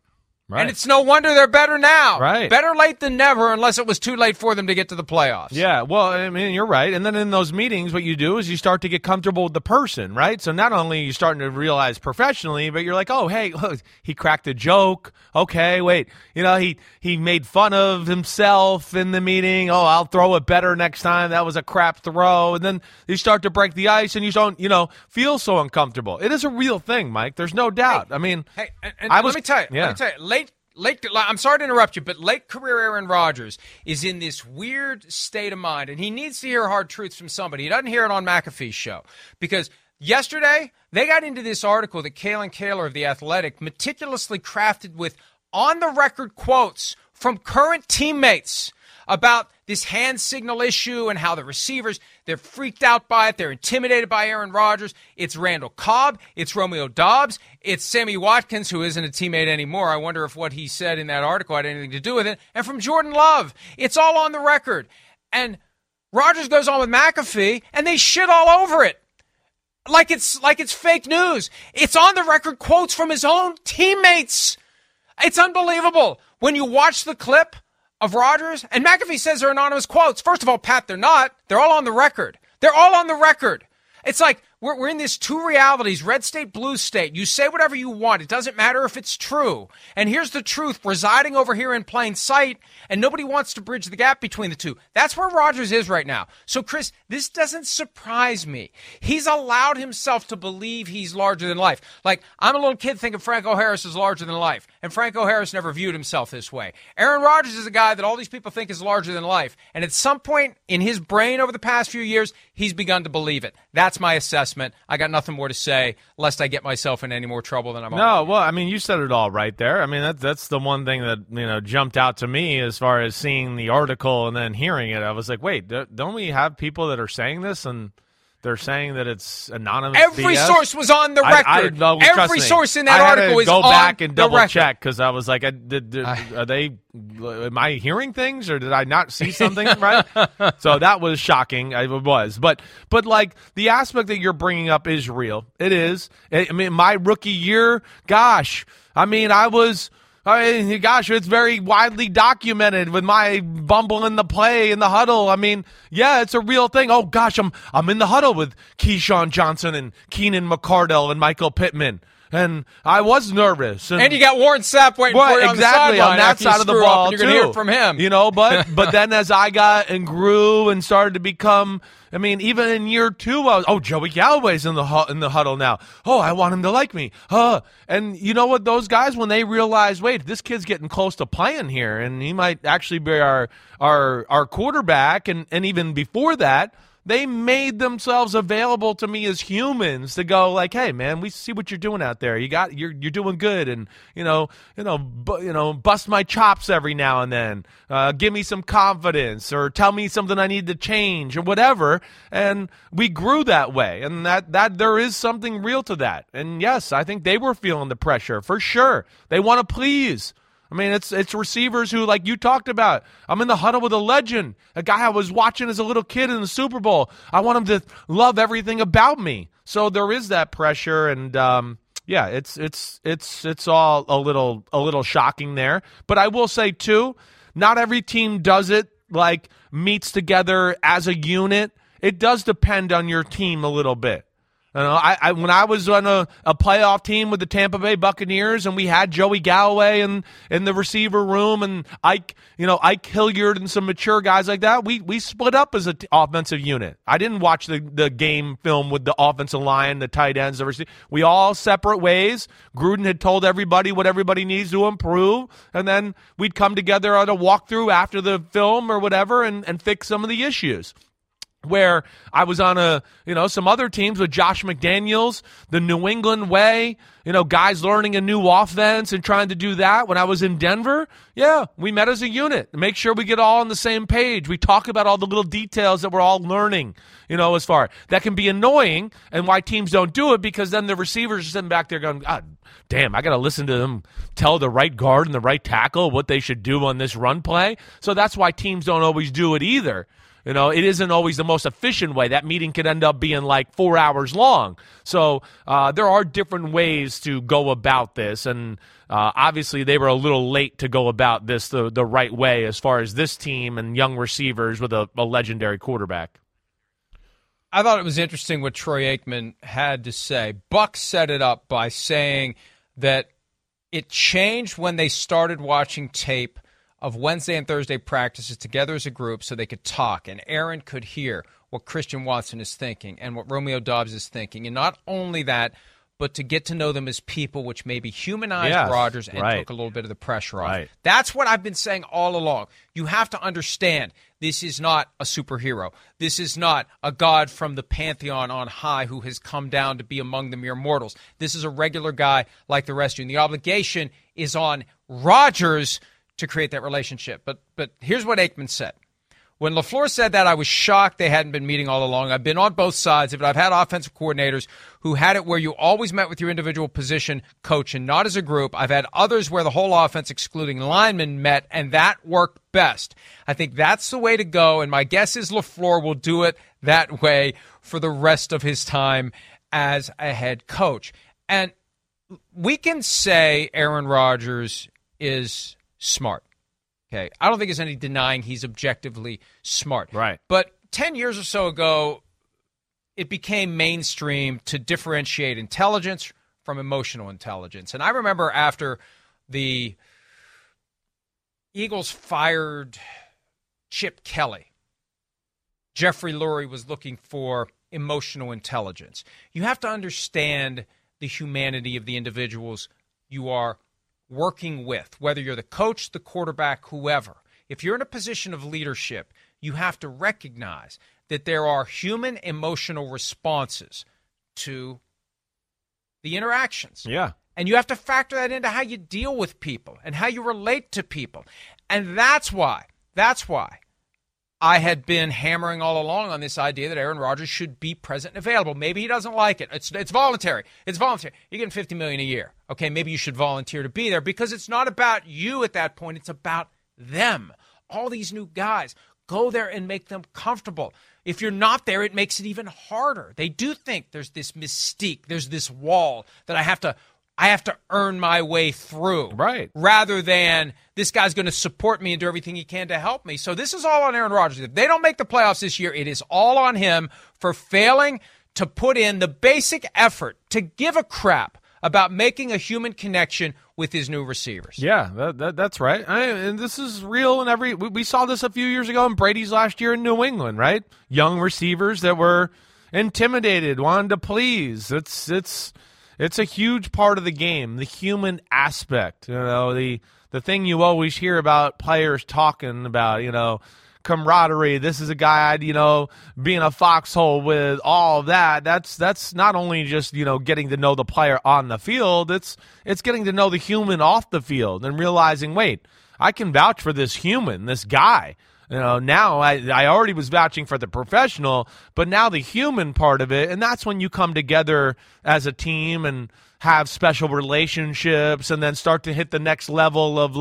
Right. And it's no wonder they're better now. Right. Better late than never, unless it was too late for them to get to the playoffs. Yeah, well, I mean, you're right. And then in those meetings, what you do is you start to get comfortable with the person, right? So not only are you starting to realize professionally, but you're like, oh, hey, look, he cracked a joke. Okay, wait. He made fun of himself in the meeting. Oh, I'll throw it better next time. That was a crap throw. And then you start to break the ice and you don't, feel so uncomfortable. It is a real thing, Mike. There's no doubt. Hey, I mean, let me tell you, I'm sorry to interrupt you, but late career Aaron Rodgers is in this weird state of mind, and he needs to hear hard truths from somebody. He doesn't hear it on McAfee's show, because yesterday they got into this article that Kalen Kaler of The Athletic meticulously crafted with on-the-record quotes from current teammates about this hand signal issue and how the receivers, they're freaked out by it. They're intimidated by Aaron Rodgers. It's Randall Cobb. It's Romeo Doubs. It's Sammy Watkins, who isn't a teammate anymore. I wonder if what he said in that article had anything to do with it. And from Jordan Love. It's all on the record. And Rodgers goes on with McAfee, and they shit all over it. Like it's fake news. It's on the record quotes from his own teammates. It's unbelievable. When you watch the clip of Rodgers, and McAfee says they're anonymous quotes. First of all, Pat, they're not. They're all on the record. They're all on the record. It's like we're in this two realities, red state, blue state. You say whatever you want. It doesn't matter if it's true. And here's the truth residing over here in plain sight, and nobody wants to bridge the gap between the two. That's where Rodgers is right now. So, Chris, this doesn't surprise me. He's allowed himself to believe he's larger than life. Like, I'm a little kid thinking Franco Harris is larger than life, and Franco Harris never viewed himself this way. Aaron Rodgers is a guy that all these people think is larger than life, and at some point in his brain over the past few years, he's begun to believe it. That's my assessment. I got nothing more to say, lest I get myself in any more trouble than I'm already. No, well, I mean, you said it all right there. I mean, that's the one thing that jumped out to me as far as seeing the article and then hearing it. I was like, wait, don't we have people that are saying this and they're saying that it's anonymous? Every BS? source was on the record. Every source in that article is on the record. I had to go back and double check because I was like, are they? Am I hearing things or did I not see something right? So that was shocking. It was, but like the aspect that you're bringing up is real. It is. I mean, my rookie year, gosh. I mean, it's very widely documented with my bumble in the play in the huddle. I mean, yeah, it's a real thing. Oh gosh, I'm in the huddle with Keyshawn Johnson and Keenan McCardell and Michael Pittman. And I was nervous. And you got Warren Sapp waiting for you on exactly, the sideline on that side of the ball, you're going to hear from him. But then as I got and grew and started to become, I mean, even in year 2, Joey Galloway's in the huddle now. Oh, I want him to like me. And you know what? Those guys, when they realize, wait, this kid's getting close to playing here, and he might actually be our quarterback, and even before that, they made themselves available to me as humans to go like, hey man, we see what you're doing out there. You're doing good, and bust my chops every now and then. Give me some confidence, or tell me something I need to change, or whatever. And we grew that way, and that there is something real to that. And yes, I think they were feeling the pressure for sure. They want to please. I mean, it's receivers who, like you talked about, I'm in the huddle with a legend, a guy I was watching as a little kid in the Super Bowl. I want him to love everything about me. So there is that pressure, and yeah, it's all a little shocking there. But I will say too, not every team does it, like meets together as a unit. It does depend on your team a little bit. You know, when I was on a playoff team with the Tampa Bay Buccaneers, and we had Joey Galloway in the receiver room, and Ike Hilliard and some mature guys like that, we split up as an offensive unit. I didn't watch the game film with the offensive line, the tight ends, the receiver. We all separate ways. Gruden had told everybody what everybody needs to improve, and then we'd come together on a walkthrough after the film or whatever and fix some of the issues. Where I was on some other teams with Josh McDaniels, the New England way, guys learning a new offense and trying to do that. When I was in Denver, yeah, we met as a unit. Make sure we get all on the same page. We talk about all the little details that we're all learning, as far. That can be annoying, and why teams don't do it, because then the receivers are sitting back there going, God damn, I got to listen to them tell the right guard and the right tackle what they should do on this run play. So that's why teams don't always do it either. it isn't always the most efficient way. That meeting could end up being like 4 hours long. So there are different ways to go about this, and obviously they were a little late to go about this the right way as far as this team and young receivers with a legendary quarterback. I thought it was interesting what Troy Aikman had to say. Buck set it up by saying that it changed when they started watching tape of Wednesday and Thursday practices together as a group so they could talk, and Aaron could hear what Christian Watson is thinking and what Romeo Doubs is thinking. And not only that, but to get to know them as people, which maybe humanized Rodgers and took a little bit of the pressure off. Right. That's what I've been saying all along. You have to understand this is not a superhero. This is not a god from the pantheon on high who has come down to be among the mere mortals. This is a regular guy like the rest of you. And the obligation is on Rodgers to create that relationship. But here's what Aikman said. When LaFleur said that, I was shocked they hadn't been meeting all along. I've been on both sides of it. I've had offensive coordinators who had it where you always met with your individual position coach and not as a group. I've had others where the whole offense, excluding linemen, met, and that worked best. I think that's the way to go, and my guess is LaFleur will do it that way for the rest of his time as a head coach. And we can say Aaron Rodgers is smart. Okay, I don't think there's any denying he's objectively smart. Right. But 10 years or so ago, it became mainstream to differentiate intelligence from emotional intelligence. And I remember after the Eagles fired Chip Kelly, Jeffrey Lurie was looking for emotional intelligence. You have to understand the humanity of the individuals you are working with, whether you're the coach, the quarterback, whoever. If you're in a position of leadership, you have to recognize that there are human emotional responses to the interactions. Yeah. And you have to factor that into how you deal with people and how you relate to people. And that's why I had been hammering all along on this idea that Aaron Rodgers should be present and available. Maybe he doesn't like it. It's voluntary. It's voluntary. You're getting $50 million a year. Okay, maybe you should volunteer to be there because it's not about you at that point. It's about them. All these new guys. Go there and make them comfortable. If you're not there, it makes it even harder. They do think there's this mystique. There's this wall that I have to earn my way through. Right. Rather than this guy's going to support me and do everything he can to help me. So this is all on Aaron Rodgers. If they don't make the playoffs this year, it is all on him for failing to put in the basic effort to give a crap about making a human connection with his new receivers. Yeah, that's right. And this is real in we saw this a few years ago in Brady's last year in New England, right? Young receivers that were intimidated, wanted to please. It's a huge part of the game, the human aspect. The thing you always hear about players talking about, camaraderie. This is a guy I'd, being a foxhole with, all of that. That's not only just, getting to know the player on the field. It's getting to know the human off the field and realizing, wait, I can vouch for this human, this guy. Now I already was vouching for the professional, but now the human part of it, and that's when you come together as a team and have special relationships and then start to hit the next level of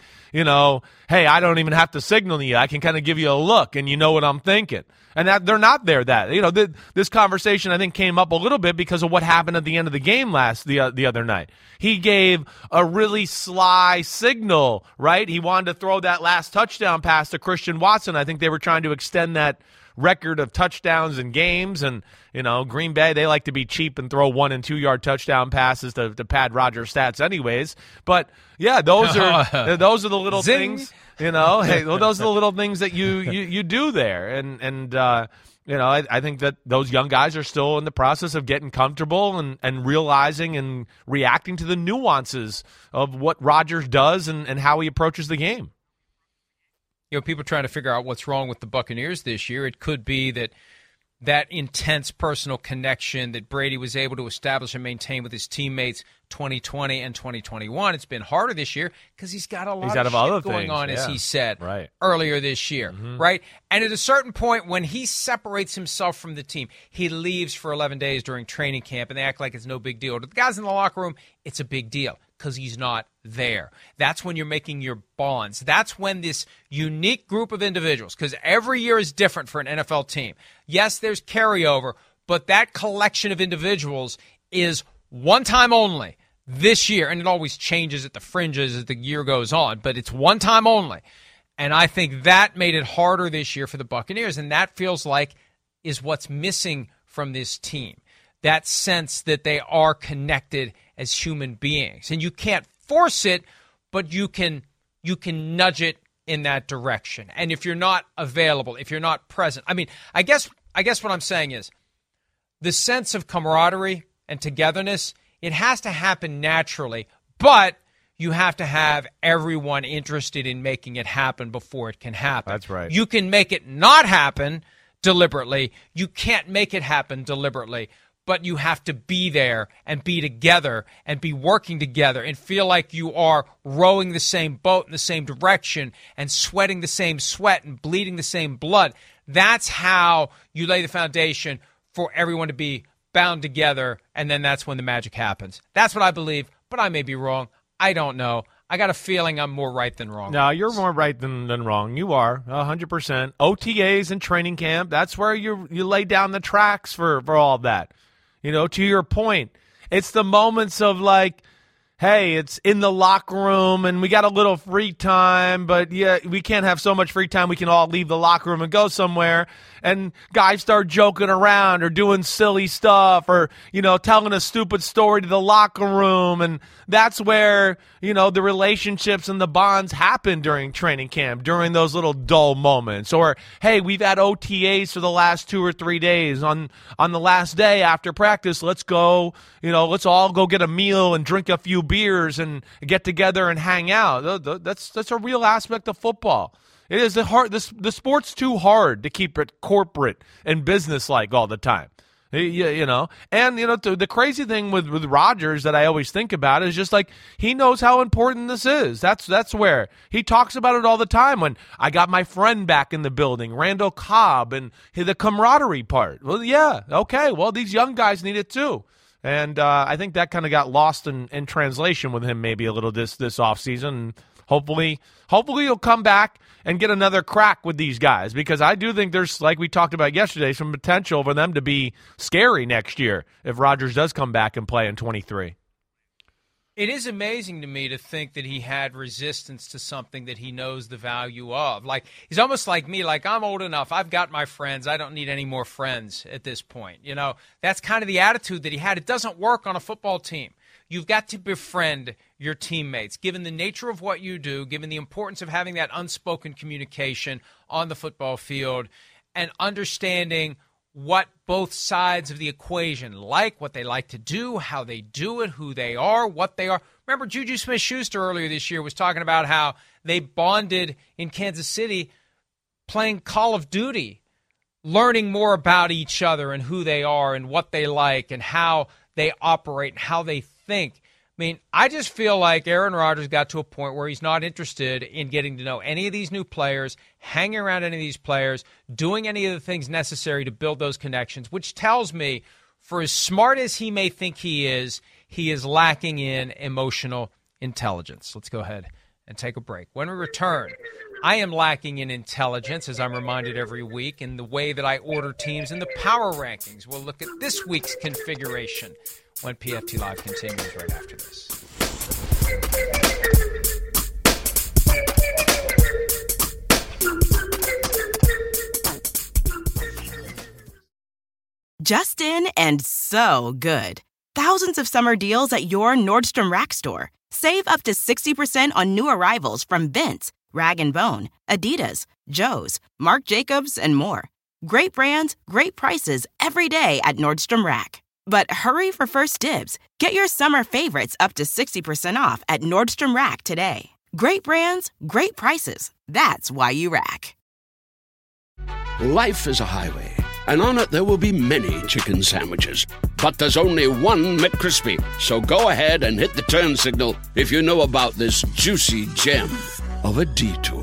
hey, I don't even have to signal to you. I can kind of give you a look and you know what I'm thinking. And that they're not there. This conversation I think came up a little bit because of what happened at the end of the game the other night. He gave a really sly signal, right? He wanted to throw that last touchdown pass to Christian Watson. I think they were trying to extend that record of touchdowns in games, and Green Bay, they like to be cheap and throw 1- and 2-yard touchdown passes to pad Rodgers' stats anyways. But yeah, those are the little things. Hey, those are the little things that you do there, and I think that those young guys are still in the process of getting comfortable and realizing and reacting to the nuances of what Rodgers does and how he approaches the game. People trying to figure out what's wrong with the Buccaneers this year. It could be that intense personal connection that Brady was able to establish and maintain with his teammates 2020 and 2021. It's been harder this year because he's got a lot of shit going on, as he said earlier this year, right? And at a certain point, when he separates himself from the team, he leaves for 11 days during training camp, and they act like it's no big deal. To the guys in the locker room, it's a big deal. because he's not there. That's when you're making your bonds. That's when this unique group of individuals, because every year is different for an NFL team. Yes, there's carryover, but that collection of individuals is one time only this year, and it always changes at the fringes as the year goes on, but it's one time only. And I think that made it harder this year for the Buccaneers, and that feels like is what's missing from this team. That sense that they are connected as human beings. And you can't force it, but you can nudge it in that direction. And if you're not available, if you're not present, I guess what I'm saying is the sense of camaraderie and togetherness, it has to happen naturally, but you have to have everyone interested in making it happen before it can happen. That's right. You can make it not happen deliberately. You can't make it happen deliberately, but you have to be there and be together and be working together and feel like you are rowing the same boat in the same direction and sweating the same sweat and bleeding the same blood. That's how you lay the foundation for everyone to be bound together, and then that's when the magic happens. That's what I believe, but I may be wrong. I don't know. I got a feeling I'm more right than wrong. No, you're more right than wrong. You are, 100%. OTAs and training camp, that's where you lay down the tracks for all of that. You know, to your point, it's the moments of like, hey, it's in the locker room and we got a little free time, but yeah, we can't have so much free time we can all leave the locker room and go somewhere. And guys start joking around or doing silly stuff or, you know, telling a stupid story to the locker room. And that's where, you know, the relationships and the bonds happen during training camp, during those little dull moments. Or, hey, we've had OTAs for the last 2 or 3 days. On the last day after practice, let's go, you know, let's all go get a meal and drink a few beers and get together and hang out. That's a real aspect of football. It is the sport's too hard to keep it corporate and business-like all the time. You know, and, you know, the crazy thing with Rodgers that I always think about is just like he knows how important this is. That's where he talks about it all the time. When I got my friend back in the building, Randall Cobb, and the camaraderie part. Well, yeah, okay, well, these young guys need it too. And I think that kind of got lost in translation with him maybe a little this offseason. Hopefully he'll come back and get another crack with these guys, because I do think there's, like we talked about yesterday, some potential for them to be scary next year if Rodgers does come back and play in 23. It is amazing to me to think that he had resistance to something that he knows the value of. Like, he's almost like me, like, I'm old enough. I've got my friends. I don't need any more friends at this point. You know, that's kind of the attitude that he had. It doesn't work on a football team. You've got to befriend your teammates, given the nature of what you do, given the importance of having that unspoken communication on the football field, and understanding what both sides of the equation like, what they like to do, how they do it, who they are, what they are. Remember, Juju Smith-Schuster earlier this year was talking about how they bonded in Kansas City playing Call of Duty, learning more about each other and who they are and what they like and how they operate and how they think. I mean, I just feel like Aaron Rodgers got to a point where he's not interested in getting to know any of these new players, hanging around any of these players, doing any of the things necessary to build those connections, which tells me, for as smart as he may think he is lacking in emotional intelligence. Let's go ahead and take a break. When we return, I am lacking in intelligence, as I'm reminded every week, in the way that I order teams in the power rankings. We'll look at this week's configuration when PFT Live continues right after this. Just in and so good. Thousands of summer deals at your Nordstrom Rack store. Save up to 60% on new arrivals from Vince, Rag & Bone, Adidas, Joe's, Marc Jacobs, and more. Great brands, great prices every day at Nordstrom Rack. But hurry for first dibs. Get your summer favorites up to 60% off at Nordstrom Rack today. Great brands, great prices. That's why you rack. Life is a highway, and on it there will be many chicken sandwiches. But there's only one McCrispy. So go ahead and hit the turn signal if you know about this juicy gem of a detour.